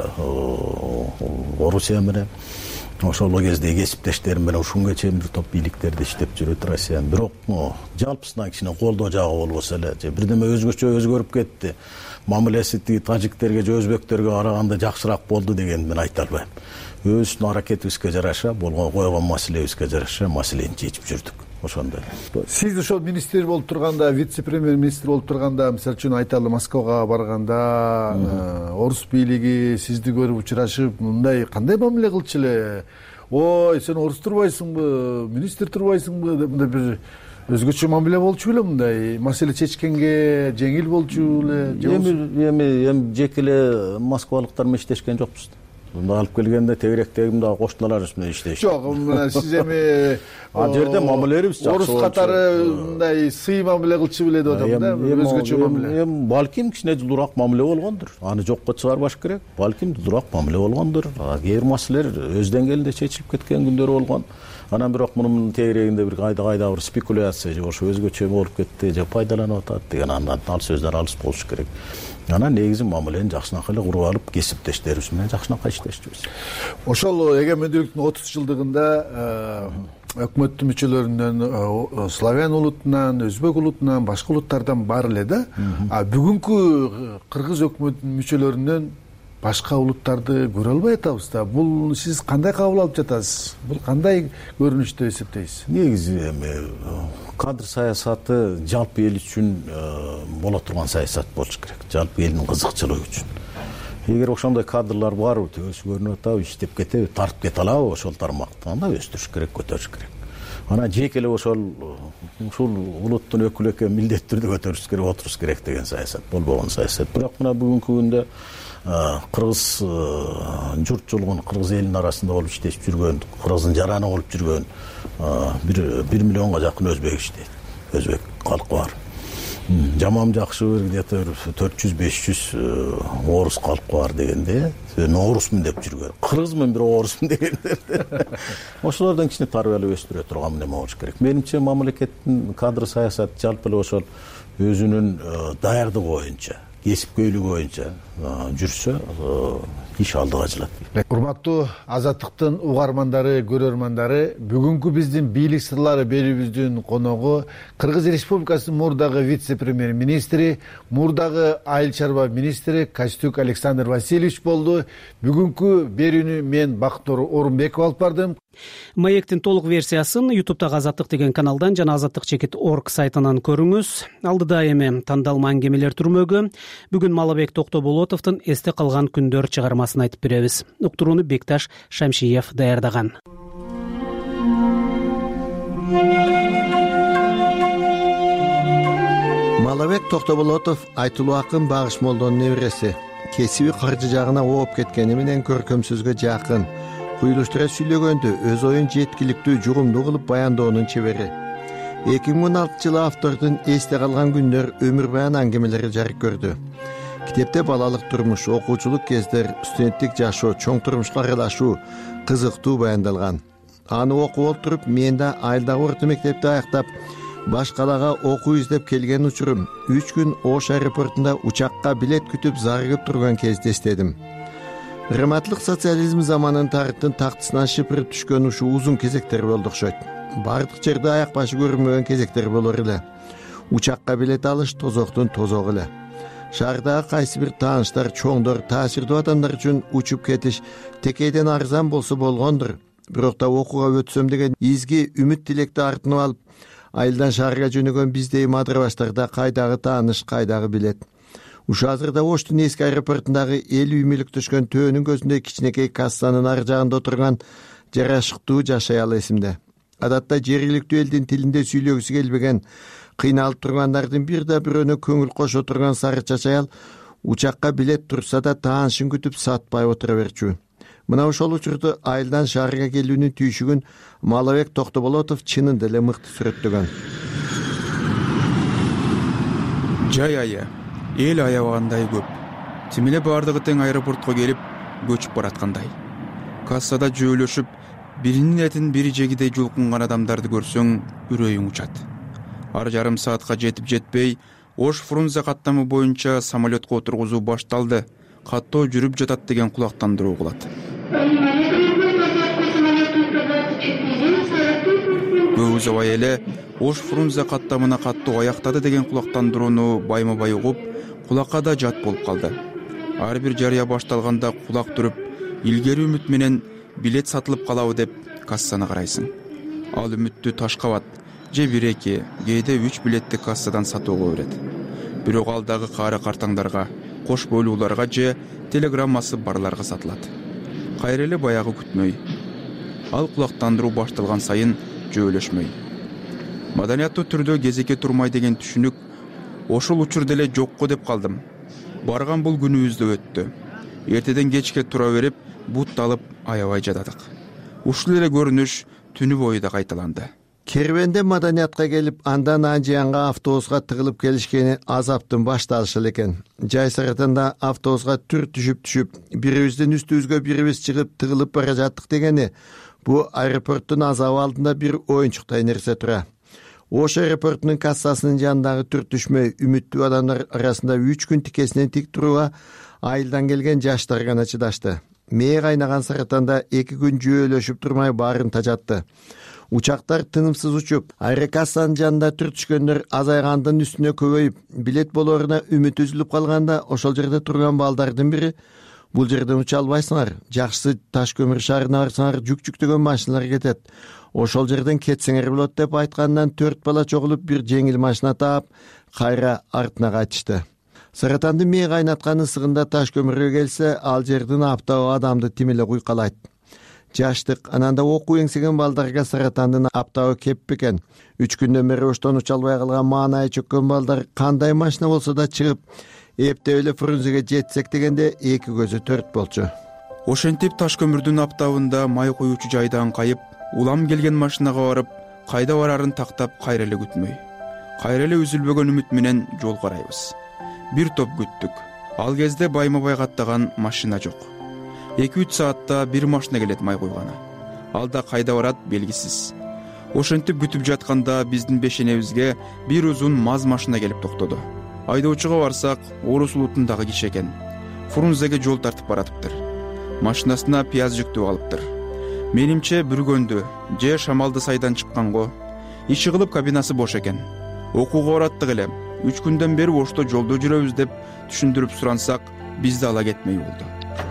Орусия менен, ошол кездеги кесиптештерим менен ушунга чейин бир топ бийликтерди иштеп жүрөт Россия. Бирок жалпысынан кичине колдоо жагы болбосо эле, же бирдеме өзгөчө өзгөрүп кетти, мамилеси тиги тажиктерге же өзбектерге караганда жакшыраак болду деген мен айта албайм. Өзүбүздүн аракетибизге жараша, койгон маселебизге жараша маселени чечип жүрдүк. Ошондой. Сиз ошол министр болуп турганда, вице-премьер министр болуп турганда, мисалы үчүн айталы Москвага барганда, орус бийлиги сизди көрүп учурашып, мындай кандай мамиле кылчу эле? Ой, сен орус турбайсыңбы, министр турбайсыңбы деп мындай бир өзгөчө мамиле болчу беле, мындай маселе чечкенге жеңил болчу эле? Эми жеке эле москвалыктар менен иштешкен жокпуз. Мында алып келгенде тегеректегим дагы коштуларыбыз менен иштешти. Жок, сиз эми ал жерде мамилелерибиз жакшы болчу. Орус катары мындай сый мамиле кылчу беле деп атам да, өзгөчө мамиле. Эми балким кичине жылуураак мамиле болгондур. Аны жокко чыгарбаш керек. Балким жылуураак мамиле болгондур. Кээ бир маселелер өз деңгээлинде чечилип кеткен күндөр болгон. Анан бирок мунун тегерегинде бир кайда бир спекуляция же ошо өзгөчө болуп кетти, же пайдаланып атат деген андан ал сөздөр алыс болуш керек. Анан негизи мамилени жакшынакай эле куруп алып, кесиптештерибиз менен жакшынакай иштешчүбүз. Ошол эгемендүүлүктүн 30 жылдыгында өкмөттүн мүчөлөрүнөн славян улутунан, өзбек улутунан, башка улуттардан бар эле да. Бүгүнкү кыргыз өкмөттүн мүчөлөрүнөн башка улуттарды көрө албай атабыз да. Бул сиз кандай кабыл алып жатасыз? Бул кандай көрүнүштү эсептейсиз? Негизи эми кадр саясаты жалпы эл үчүн боло турган саясат болуш керек. Жалпы элдин кызыкчылыгы үчүн. Эгер ошондой кадрлар барбы, өсүп көрүнүп атабы, иштеп кетеби, тартып кете алабы ошол тармакты, анда өстүрүш керек, көтөрүш керек. Анан жеке эле ушул улуттун өкүлү экен милдеттүү түрдө көтөрүш керек, отуруш керек деген саясат болбогон саясат. Бирок мына бүгүнкү күндө кыргыз журтчулугун, кыргыз элинин арасында болуп иштешип жүргөн, кыргыздын жараны болуп жүргөн 1 миллионго жакын өзбек иштейт. Өзбек калкы бар. Жаман жакшы где-то 400-500 орус калкы бар дегенде, мен орусмун деп жүргөн. Кыргызмын, бир орусмун дегендер. Ошолордон кичине тарбиялап өстүрө турган неме болуш керек. Менимче мамлекеттин кадр саясаты жалпы эле ошол өзүнүн даярдыгы боюнча, кесипкөйлүгү боюнча жүрсө, иш алдыга жылат. Урматтуу Азаттыктын угармандары, көрөрмандары, бүгүнкү биздин бийлик сырлары берүүбүздүн коногу Кыргыз Республикасынын мурдагы вице-премьер министри, мурдагы айыл чарба министри Костюк Александр Васильевич болду. Бүгүнкү берүүнү мен Бактор Орунбеков алып бардым. Маектин толук версиясын YouTube'дагы Азаттык деген каналдан жана azattik.org сайтынан көрүңүз. Алдыда эми тандалма аңгемелер түрмөгү бүгүн Малабек Токтоболотовдун эсте калган күндөр чыгармасын айтып беребиз. Уктурууну Бекташ Шамшиев даярдаган. Малабек Токтоболотов айтылуу акын Багыш молдонун небереси. Кесиби каржы жагына ооп кеткени менен көркөм сөзгө жакын. Куюлуштура сүйлөгөндө өз оюн жеткиликтүү, жугумдуу кылып баянdoonун чебери. 2016 жылы автордун эсте калган күндөр өмүр баян аңгемелери жарык көрдү. Китепте балалык турмуш, окуучулук кездер, студенттик жашоо, чоң турмушка аралашуу кызыктуу баяндалган. Аны окуп отуруп, мен да айылдагы орто мектепти аяктап, баш калаага окуу издеп келген учурум 3 күн Ош аэропортунда учакка билет күтүп зарыгып турган кезде эстедим. Рыматлык социализм заманын тарыхтын тактысынан шыпырып түшкөн ушул узун кезектер болду окшойт. Бардык жерде аяк башы көрүнмөгөн кезектер болор эле. Учакка билет алыш тозоктун тозогу эле. Шаардагы кайсы бир тааныштар, чоңдор, таасирдүү адамдар үчүн учуп кетиш текейден арзан болсо болгондур. Бирок да окууга өтсөм деген изги үмүт тилекти артынып алып, айылдан шаарга жөнөгөн биздей мадыра баштарда кайдагы тааныш, кайдагы билет. Ушул азырда Оштун эски аэропортундагы 50 үй мүлктөшкөн төөнүн көзүндө кичинекей кассанын ар жагында отурган жарашыктуу жаш аял эсимде. Адатта жергиликтүү элдин тилинде сүйлөгүсү келбеген, кыйналып тургандардын бир да бирөөнө көңүл кошо турган сары чач аял учакка билет турса да таанышын күтүп сатпай отура берчү. Мына ошол учурду айылдан шаарга келүүнүн түйшүгүн Малабек Токтоболотов чынында эле мыкты сүрөттөгөн. Жай айы, эл аябагандай көп. Тим эле баардыгы тең аэропортко келип, көчүп бараткандай. Кассада жөөлөшүп, биринин этин бири жегидей жулкунган адамдарды көрсөң, үрөйүң учат. Ар жарым саатка жетип жетпей, Ош-Фрунзе каттамы боюнча самолетко отургузуу башталды. Каттоо жүрүп жатат деген кулактандыруу кылат. Көп узабай эле Ош-Фрунзе каттамына каттоо аяктады деген кулактандырууну байма-бай угуп, кулакка да жат болуп калды. Ар бир жарыя башталганда кулак түрүп, илгери үмүт менен билет сатылып калабы деп кассаны карайсың. Ал үмүттү ташкабат же 1-2, кээде 3 билетти кассадан сатууга берет. Бирок ал дагы каары картаңдарга, кош бойлууларга же телеграммасы барларга сатылат. Кайра эле баягы күтмөй. Ал кулактандыруу башталган сайын жөөлөшмөй. Маданияттуу түрдө кезекке турмай деген түшүнүк ошол учурда эле жокко деп калдым. Барган бул күнүбүздө өттү. Эртеден кечке тура берип, бут алып аябай жатадык. Ушул эле көрүнүш түнү бою да кайталанды. Кервенде маданиятка келип, андан Анжиянга автобуска тыгылып келишкени азаптын башталышы экен. Жай сыратында автобуска түр түшүп, бирибиздин үстүбүзгө бирибиз чыгып тыгылып бара жаттык дегени бу аэропорттун азабы алдында бир оюнчуктай нерсе тура. Ош аэропортунун кассасынын жанындагы түр түшмөй үмүттүү адамдар арасында 3 күн тикесинен тик турууга айылдан келген жаштар гана чыдашты. Мээ кайнаган сыратанда 2 күн жөөлөшүп турмай баарын тажатты. Учактар тынымсыз учуп, аэрокассанын жанында түр түшкөндөр азайгандын үстүнө көбөйүп, билет болоруна үмүт үзүлүп калганда ошол жерде турган балдардын бири бул жерден уча албайсыңар, жакшысы Таш көмүр шаарына барсаңар жүк-жүктөгөн машиналар кетет. Ошол жерден кетсеңер болот деп айткандан 4 бала чогулуп бир жеңил машина таап, кайра артына кайтышты. Саратандын мээ кайнаткан ысыгында Таш көмүргө келсе, ал жердин аптабы адамды тим эле куйкалайт. Жаштык, ананда окуу эңсеген балдарга Саратандын аптабы кеп бекен. 3 күндөн бери оштон уча албай калган маанайы чөккөн балдар кандай машина болсо да чыгып, эптеп эле Фрунзеге жетсек дегенде 2 көзү төрт болчу. Ошентип Таш көмүрдүн аптабында май коюучу жайдан кайып, улам келген машинага барып, кайда барарын тактап кайра эле күтмөй. Кайра эле үзүлбөгөн үмүт менен жол карайбыз. Бир топ күттүк. Ал кезде байма-бай каттаган машина жок. 2-3 саатта бир машина келет май койганы. Ал да кайда барат белгисиз. Ошентип күтүп жатканда биздин бешенебизге бир узун маз машина келип токтоду. Айдоочуга барсак, Орус улутундагы киши экен. Фрунзеге жол тартып баратыптыр. Машинасына пияз жүктүп алыптыр. Менимче бүргөндү же шамалды сайдан чыкканго. Иши кылып кабинасы бош экен. Окууга бараттык эле. 3 күндөн бери Ошто жолдо жүрөбүз деп түшүндүрүп сурансак, бизди ала кетмей болду.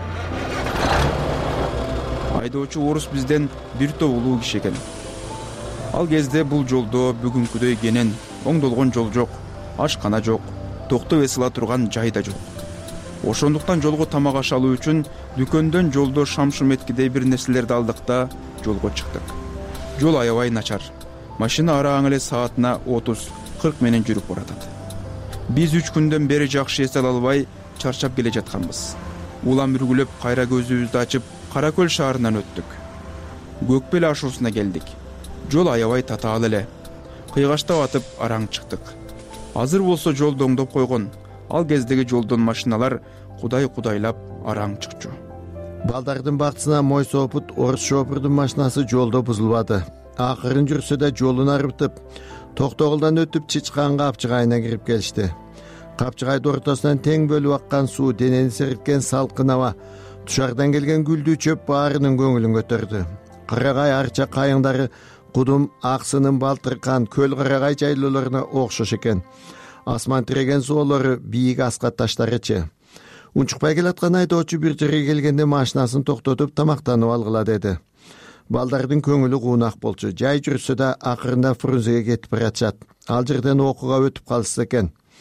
Айдоочу Орус бизден бир топ улуу киши экен. Ал кезде бул жолдо бүгүнкүдөй кенен, оңдолгон жол жок, ашкана жок, токтоп эс ала турган жай да жок. Ошондуктан жолго тамак аш алуу үчүн дүкөндөн жолдо шам-шум эткидей бир нерселерди алдык да жолго чыктык. Жол аябай начар. Машина араң эле саатына 30-40 менен жүрүп баратат. Биз 3 күндөн бери жакшы эс ала албай чарчап келе жатканбыз. Улам үргүлөп кайра көзүбүздү ачып Каракөл шаарынан өттүк. Көкбел ашуусуна келдик. Жол аябай татаал эле. Кыйгаштап атып араң чыктык. Азыр болсо жолду оңдоп койгон. Ал кездеги жолдон машиналар кудайлап араң чыкчу. Балдардын бактысына Мойсоопут Орус шопурдун машинасы жолдо бузулбады. Акырын жүрсө да жолун арбытып, Токтогулдан өтүп Чычкан капчыгайына кирип келишти. Капчыгайдын ортосунан тең бөлүп аккан суу, денени сериткен салкын аба, тушардан келген гүлдүү чөп баарынын көңүлүн көтөрдү. Карагай арча кайыңдары Кудум, Аксынын, Балтыркан, Көл Карагай жайлоолоруна окшош экен. Асман тиреген соолору бийик аска таштарычы. Унчукпай келаткан айдоочу бир жерге келгенде машинасын токтотуп тамактанып алгыла деди. Балдардын көңүлү куунак болчу. Жай жүрсө да акырында Фрунзеге кетип баратышат. Ал жерден окууга өтүп калышса экен.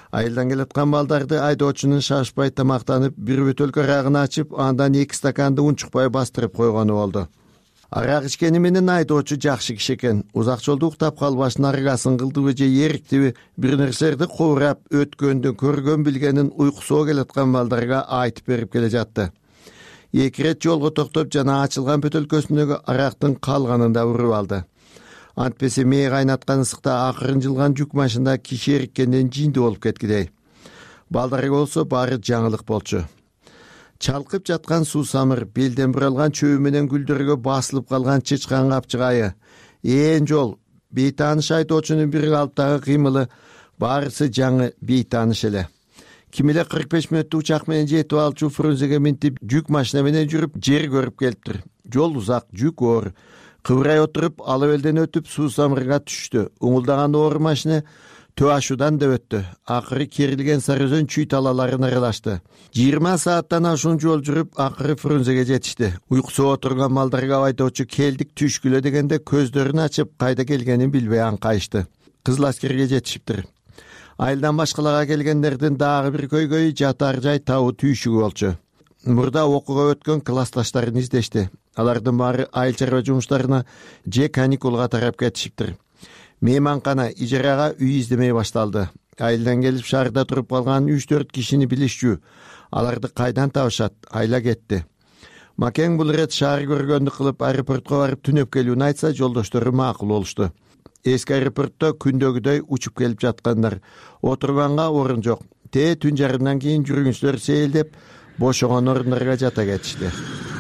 Айылдан келаткан балдарды айдоочунун шашпай тамактанып бир бөтөлкө арагын ачып, андан 2 стаканды унчукпай бастырып койгону болду. Арак ичкени менен айдоочу жакшы киши экен. Узак жолду уктап калбашын аргасын кылдыбы же эриктиби бир нерселерди кобурап өткөндү көргөн билгенин уйкусу келаткан балдарга айтып берип келе жатты. 2 рет жолго токтоп жана ачылган бөтөлкөсүндөгү арактын калганын да уруп алды. Антпесе мээ кайнаткан ысыкта акырын жылган жүк машинада киши эриккенден жинди болуп кеткидей. Балдарга болсо баары жаңылык болчу. Чалкып жаткан суу самыр, белден буралган чөбү менен гүлдөргө басылып калган чычкан капчыгайы, жол, бейтааныш айдоочунун бир калыптагы кыймылы баарысы жаңы бейтааныш эле. Ким эле 45 мүнөттүк учак менен жетип алчу Фрунзеге минтип жүк машина менен жүрүп жер көрүп келиптир. Жол узак, жүк оор. Кыбырай отуруп алып элден өтүп суу самырга түштү. Уңулдаган оор машина Төашудан да өттү. Акыры керилген Сарыөзөн чүй талаларын аралашты. 20 сааттан ашуун жол жүрүп, акыры Фрунзеге жетишти. Уйкусу отурган малдарга айдоочу келдик түшкүлө дегенде көздөрүн ачып, кайда келгенин билбей аңкайышты. Кызыл аскерге жетишиптир. Айылдан башкаларга келгендердин дагы бир көйгөйү жатар жай табуу түйшүгү болчу. Мурда окууга өткөн классташтарын издешти. Алардын баары айыл чарба жумуштарына же каникулга тарап кетишиптир. Мейманкана ижарага үй издемей башталды. Айылдан келип шаарда туруп калган 3-4 кишини билишчү. Аларды кайдан табышат? Айла кетти. Макең бул рет шаар көргөндү кылып аэропортко барып түнөп келүүнү айтса, жолдоштору макул болушту. Эски аэропортто күндөгүдөй учуп келип жаткандар. Отурганга орун жок. Түн жарымдан кийин жүргүнчүлөр сейилдеп, бошогон орундарга жата кетишти.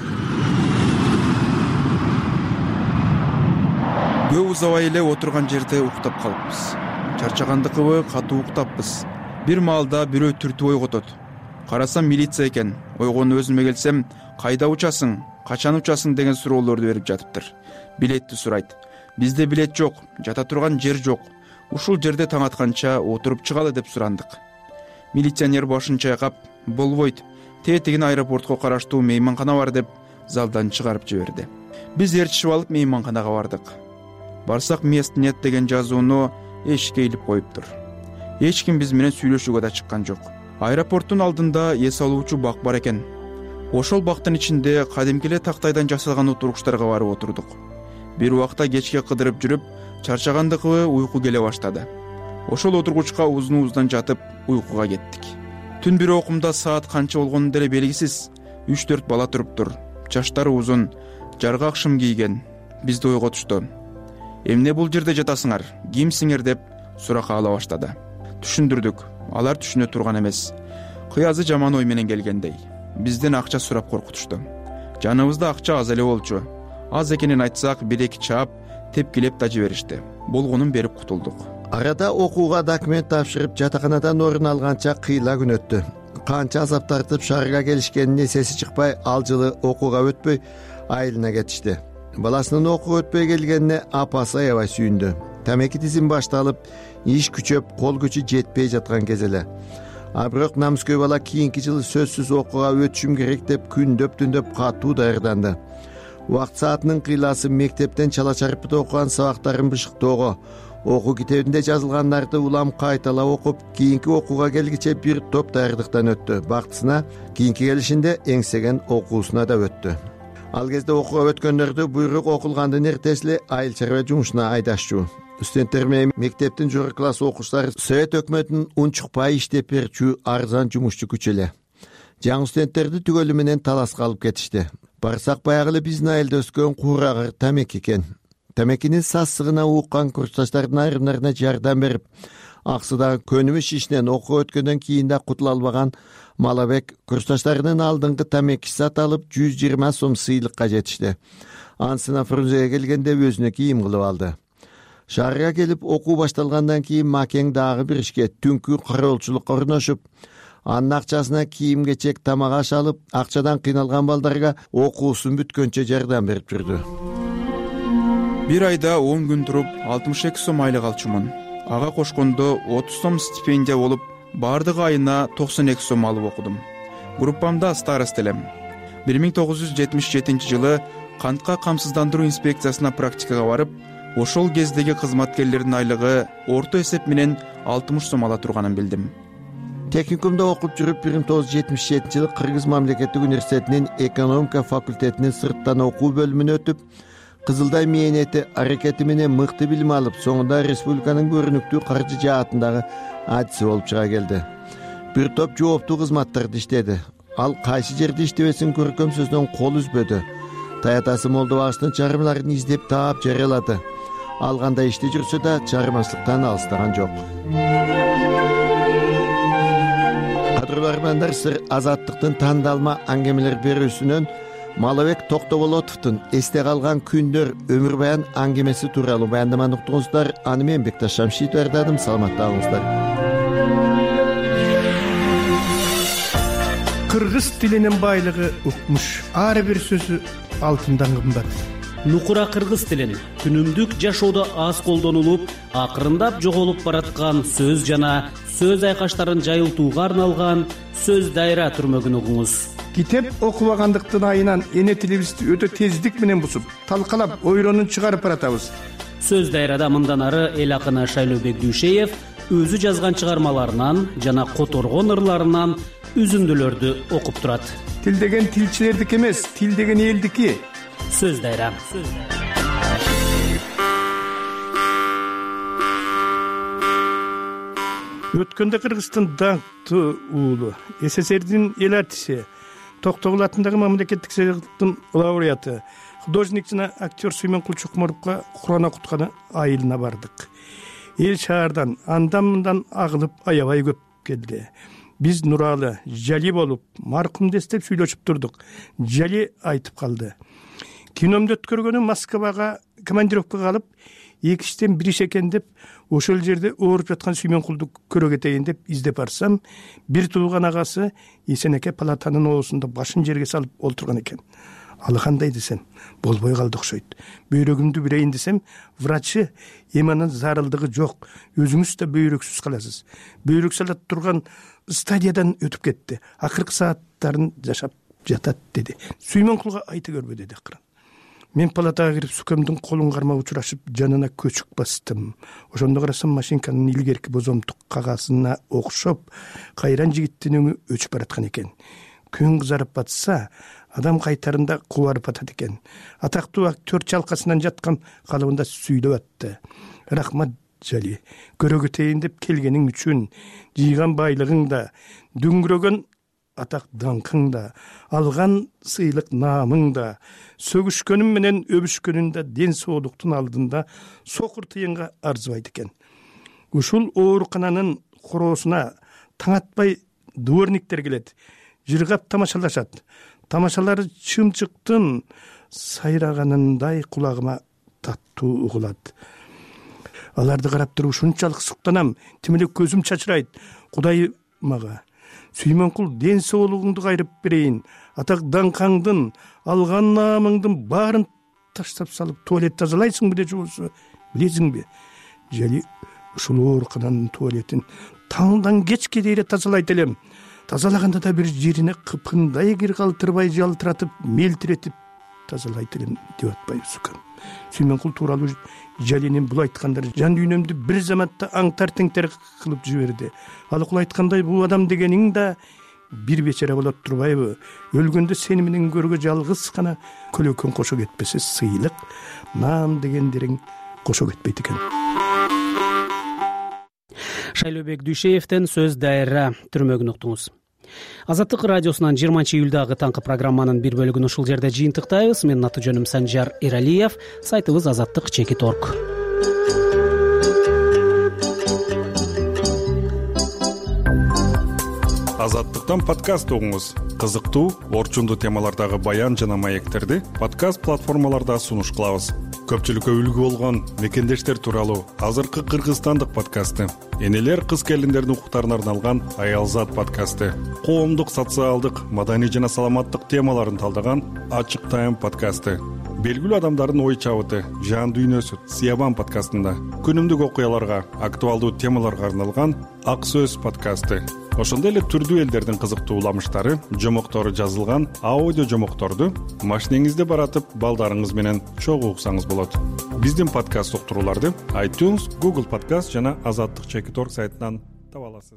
Көп узабай эле отурган жерде уктап калыппыз. Чарчагандыкыбы катуу уктаппыз. Бир маалда бирөө түртүп ойготот. Карасам милиция экен. Ойгону өзүмө келсем, кайда учасың, качан учасың деген суроолорду берип жатыптыр. Билетти сурайт. Бизде билет жок, жата турган жер жок. Ушул жерде таң атканча отуруп чыгалы деп сурандык. Милиционер башын чайкап, болбойт, тетигин аэропортко караштуу мейманкана бар деп залдан чыгарып жиберди. Биз ээрчишип алып мейманканага бардык. Барсак мест нет деген жазууну эшикке илип коюптур. Эч ким биз менен сүйлөшүүгө да чыккан жок. Аэропорттун алдында эс алуучу бак бар экен. Ошол бактын ичинде кадимки эле тактайдан жасалган отургучтарга барып отурдук. Бир убакта кечке кыдырып жүрүп, чарчагандыкыбы уйку келе баштады. Ошол отургучка узун-уздан жатып уйкуга кеттик. Түн бир окумда саат канча болгону деле белгисиз. 3-4 бала туруптур. Жаштары узун, жаргак шым кийген. Бизди ойготушту. Эмне бул жерде жатасыңар? Кимсиңер деп суракка ала баштады. Түшүндүрдүк. Алар түшүнө турган эмес. Кыязы жаман ой менен келгендей. Бизден акча сурап коркутушту. Жаныбызда акча аз эле болчу. Аз экенин айтсак, 1-2 чаап, тепкилеп да жиберишти. Болгонун берип кутулдук. Арада окууга документ тапшырып, жатаканадан орун алганча кыйла күн өттү. Канча азап тартып шаарга келишкенин эсеси чыкпай, ал жылы окууга өтпөй айылына кетишти. Баласынын окууга өтпөй келгенине апасы аябай сүйүндү. Тамеки тизим башталып, иш күчөп, кол күчү жетпей жаткан кез эле. Бирок намыскөй бала кийинки жылы сөзсүз окууга өтүшүм керек деп күндөп-түндөп катуу даярданды. Убакыт саатынын кыйласы мектептен чала чарпыда окуган сабактарын бышыктоого, окуу китебинде жазылгандарды улам кайталап окуп, кийинки окууга келгиче бир топ даярдыктан өттү. Бактысына кийинки келишинде эңсеген окуусуна да өттү. Ал кезде окууга өткөндөрдү буйрук окулгандын эртеси айыл чарба жумушуна айдашчу. Студенттер менен мектептин жогорку класс окуучулары Совет өкмөтүнүн унчукпай иштеп берчү арзан жумушчу күч эле. Жаңы студенттерди түгөлү менен таласка алып кетишти. Барсак баягы эле биздин айылда өскөн куурагыр тамеки экен. Тамекинин сассыгына уккан курсташтардын айрымдарына жардам берип, аксыдагы көнүмү шишинен окууга өткөндөн кийин да кутула албаган Малабек курсташтарынын алдыңкы тамеки сат алып 120 сом сыйлыкка жетишти. Ансына Фрунзеге келгенде өзүнө кийим кылып алды. Шаарга келип окуу башталгандан кийин Макең дагы бир ишке түнкү кароолчулукка орношуп, анын акчасына кийим-кечек, тамак аш алып, акчадан кыйналган балдарга окуусун бүткөнчө жардам берип жүрдү. Бир айда 10 күн туруп 62 сом айлык алчумун. Ага кошкондо 30 сом стипендия болуп, бардыгы айына 92 сом алып окудум. Группамда старост элем. 1977 жылы кантка камсыздандыруу инспекциясына практикага барып, ошол кездеги кызматкерлердин айлыгы орто эсеп менен 60 сом ала турганын билдим. Техникумда окуп жүрүп 1977-жылы Кыргыз мамлекеттик университетинин экономика факультетинин сырттан окуу бөлүмүнө өтүп, Кызылдай мээнети аракети менен мыкты билим алып, соңунда республиканын көрүнүктүү каржы жаатындагы адиси болуп чыга келди. Бир топ жооптуу кызматтарды иштеди. Ал кайсы жерде иштебесин көркөм сөздөн кол үзбөдү. Таятасы Молдобагыстын чыгармаларын издеп таап жарыялады. Ал кандай иште жүрсө да чыгармачылыктан алыстаган жок. Кадырлармандар, сыр азаттыктын тандалма аңгемелер берүүсүнөн Малабек Токтоболотовдун эсте калган күндөр өмүрбаян аңгемеси тууралуу баяндаманы уктуңуздар. Аны мен Бекташ Шамшит даярдадым. Саламаттаңыздар. Кыргыз тилинин байлыгы укмуш. Ар бир сөзү алтындан кымбат. Нукура кыргыз тилин күнүмдүк жашоодо аз колдонулуп, акырындап жоголуп бараткан сөз жана сөз айкаштарын жайылтууга арналган сөз дайра түрмөгүн угуңуз. Китеп окубагандыктын айынан эне тилибизди өтө тездик менен бусуп, талкалап, ойронун чыгарып баратабыз. Сөз дайрада мындан ары эл акыны Шайлообек Дүйшеев өзү жазган чыгармаларынан жана которгон ырларынан үзүндүлөрдү окуп турат. Тил деген тилчилердики эмес, тил деген элдики. Сөз дайра. Өткөндө Кыргыздын даңктуу уулу, СССРдин эл артиси, Токтогул атындагы мамлекеттик сыйлыктын лауреаты, художник жана актер Сүймөнкул Чокморовго Куран окутканы айылына бардык. Эл шаардан андан-мындан агылып аябай көп келди. Биз Нуралы, Жали болуп, маркумду эстеп сүйлөшүп турдук. Жали айтып калды: киномду өткөргөнү Москвага командировкага алып, эки иштен бир иш экен деп, ошол жерде ооруп жаткан Сүймөнкулду көрө кетейин деп издеп барсам, бир туулган агасы Эсенеке палатанын оосунда башын жерге салып олтурган экен. Ал кандай десем, болбой калды окшойт. Бөйрөгүмдү бирейин десем, врачы: эми анын зарылдыгы жок, өзүңүз да бөйрөксүз каласыз. Бөйрөк салат турган стадиядан өтүп кетти. Акыркы сааттарын жашап жатат деди. Сүймөнкулга айта көрбө деди акырын. Мен палатага кирип Сүкөмдүн колун кармап учурашып, жанына көчүк бастым. Ошондо карасам, машинканын илгерки бозомтук кагазына окшоп, кайран жигиттин өңү өчүп бараткан экен. Күн кызарып батса, адам кайтарында кубарып атат экен. Атактуу актер чалкасынан жаткан калыбында сүйлөп атты: рахмат Жали, көрө кетейин деп келгениң үчүн, жыйган байлыгың да, дүңгүрөгөн атак даңкың да, алган сыйлык наамың да, сөгүшкөнүм менен өбүшкөнүн да ден соолуктун алдында сокур тыйынга арзыбайт экен. Ушул оорукананын короосуна таң атпай дворниктер келет, жыргап тамашалашат. Тамашалары чымчыктын сайраганындай кулагыма таттуу угулат. Аларды карап туруп ушунчалык суктанам, тим эле көзүм чачырайт. Кудай мага: Сүймөнкул, ден соолугуңду кайрып берейин, атак даңкаңдын, алган наамыңдын баарын таштап салып туалет тазалайсыңбы де жобосу, билесиңби? Жали ушул оорукананын туалетин таңдан кечке дейре тазалайт элем. Тазалаганда да бир жерине кыпкындай кир калтырбай жалтыратып, мелтиретип тазалайт элем деп атпайбы Сүкөм? Сүймөнкул тууралуу Жалинин бул айткандары жан дүйнөмдү бир заматта аңтар теңтер кылып жиберди. Ал кул айткандай, бул адам дегениң да бир бечара болот турбайбы? Өлгөндө сени менен көргө жалгыз гана көлөкөн кошо кетпесе, сыйлык, наам дегендериң кошо кетпейт экен. Шайлообек Дүйшеевден сөз дайра түрмөгүн уктуңуз. Азаттык радиосунан 20-июлдагы таңкы программанын бир бөлүгүн ушул жерде жыйынтыктайбыз. Менин аты жөнүм Санжар Эралиев. Сайтыбыз azаттык.org. Азаттыктан подкаст угуңуз. Кызыктуу, орчундуу темалардагы баян жана маектерди подкаст платформаларда сунуш кылабыз. Көпчүлүккө үлгү болгон мекендештер тууралуу азыркы кыргызстандык подкасты, энелер кыз келиндердин укуктарына арналган Аялзат подкасты, коомдук, социалдык, маданий жана саламаттык темаларын талдаган Ачык Тайм подкасты, белгилүү адамдардын ой чабыты, жан дүйнөсү Сиябан подкастында, күнүмдүк окуяларга, актуалдуу темаларга арналган Ак Сөз подкасты, ошондой эле түрдүү элдердин кызыктуу уламыштары, жомоктору жазылган аудио жомокторду машинеңизде баратып, балдарыңыз менен чогуу уксаңыз болот. Биздин подкаст уктурууларды iTunes, Google Podcast жана azаттык.org сайтынан таба аласыз.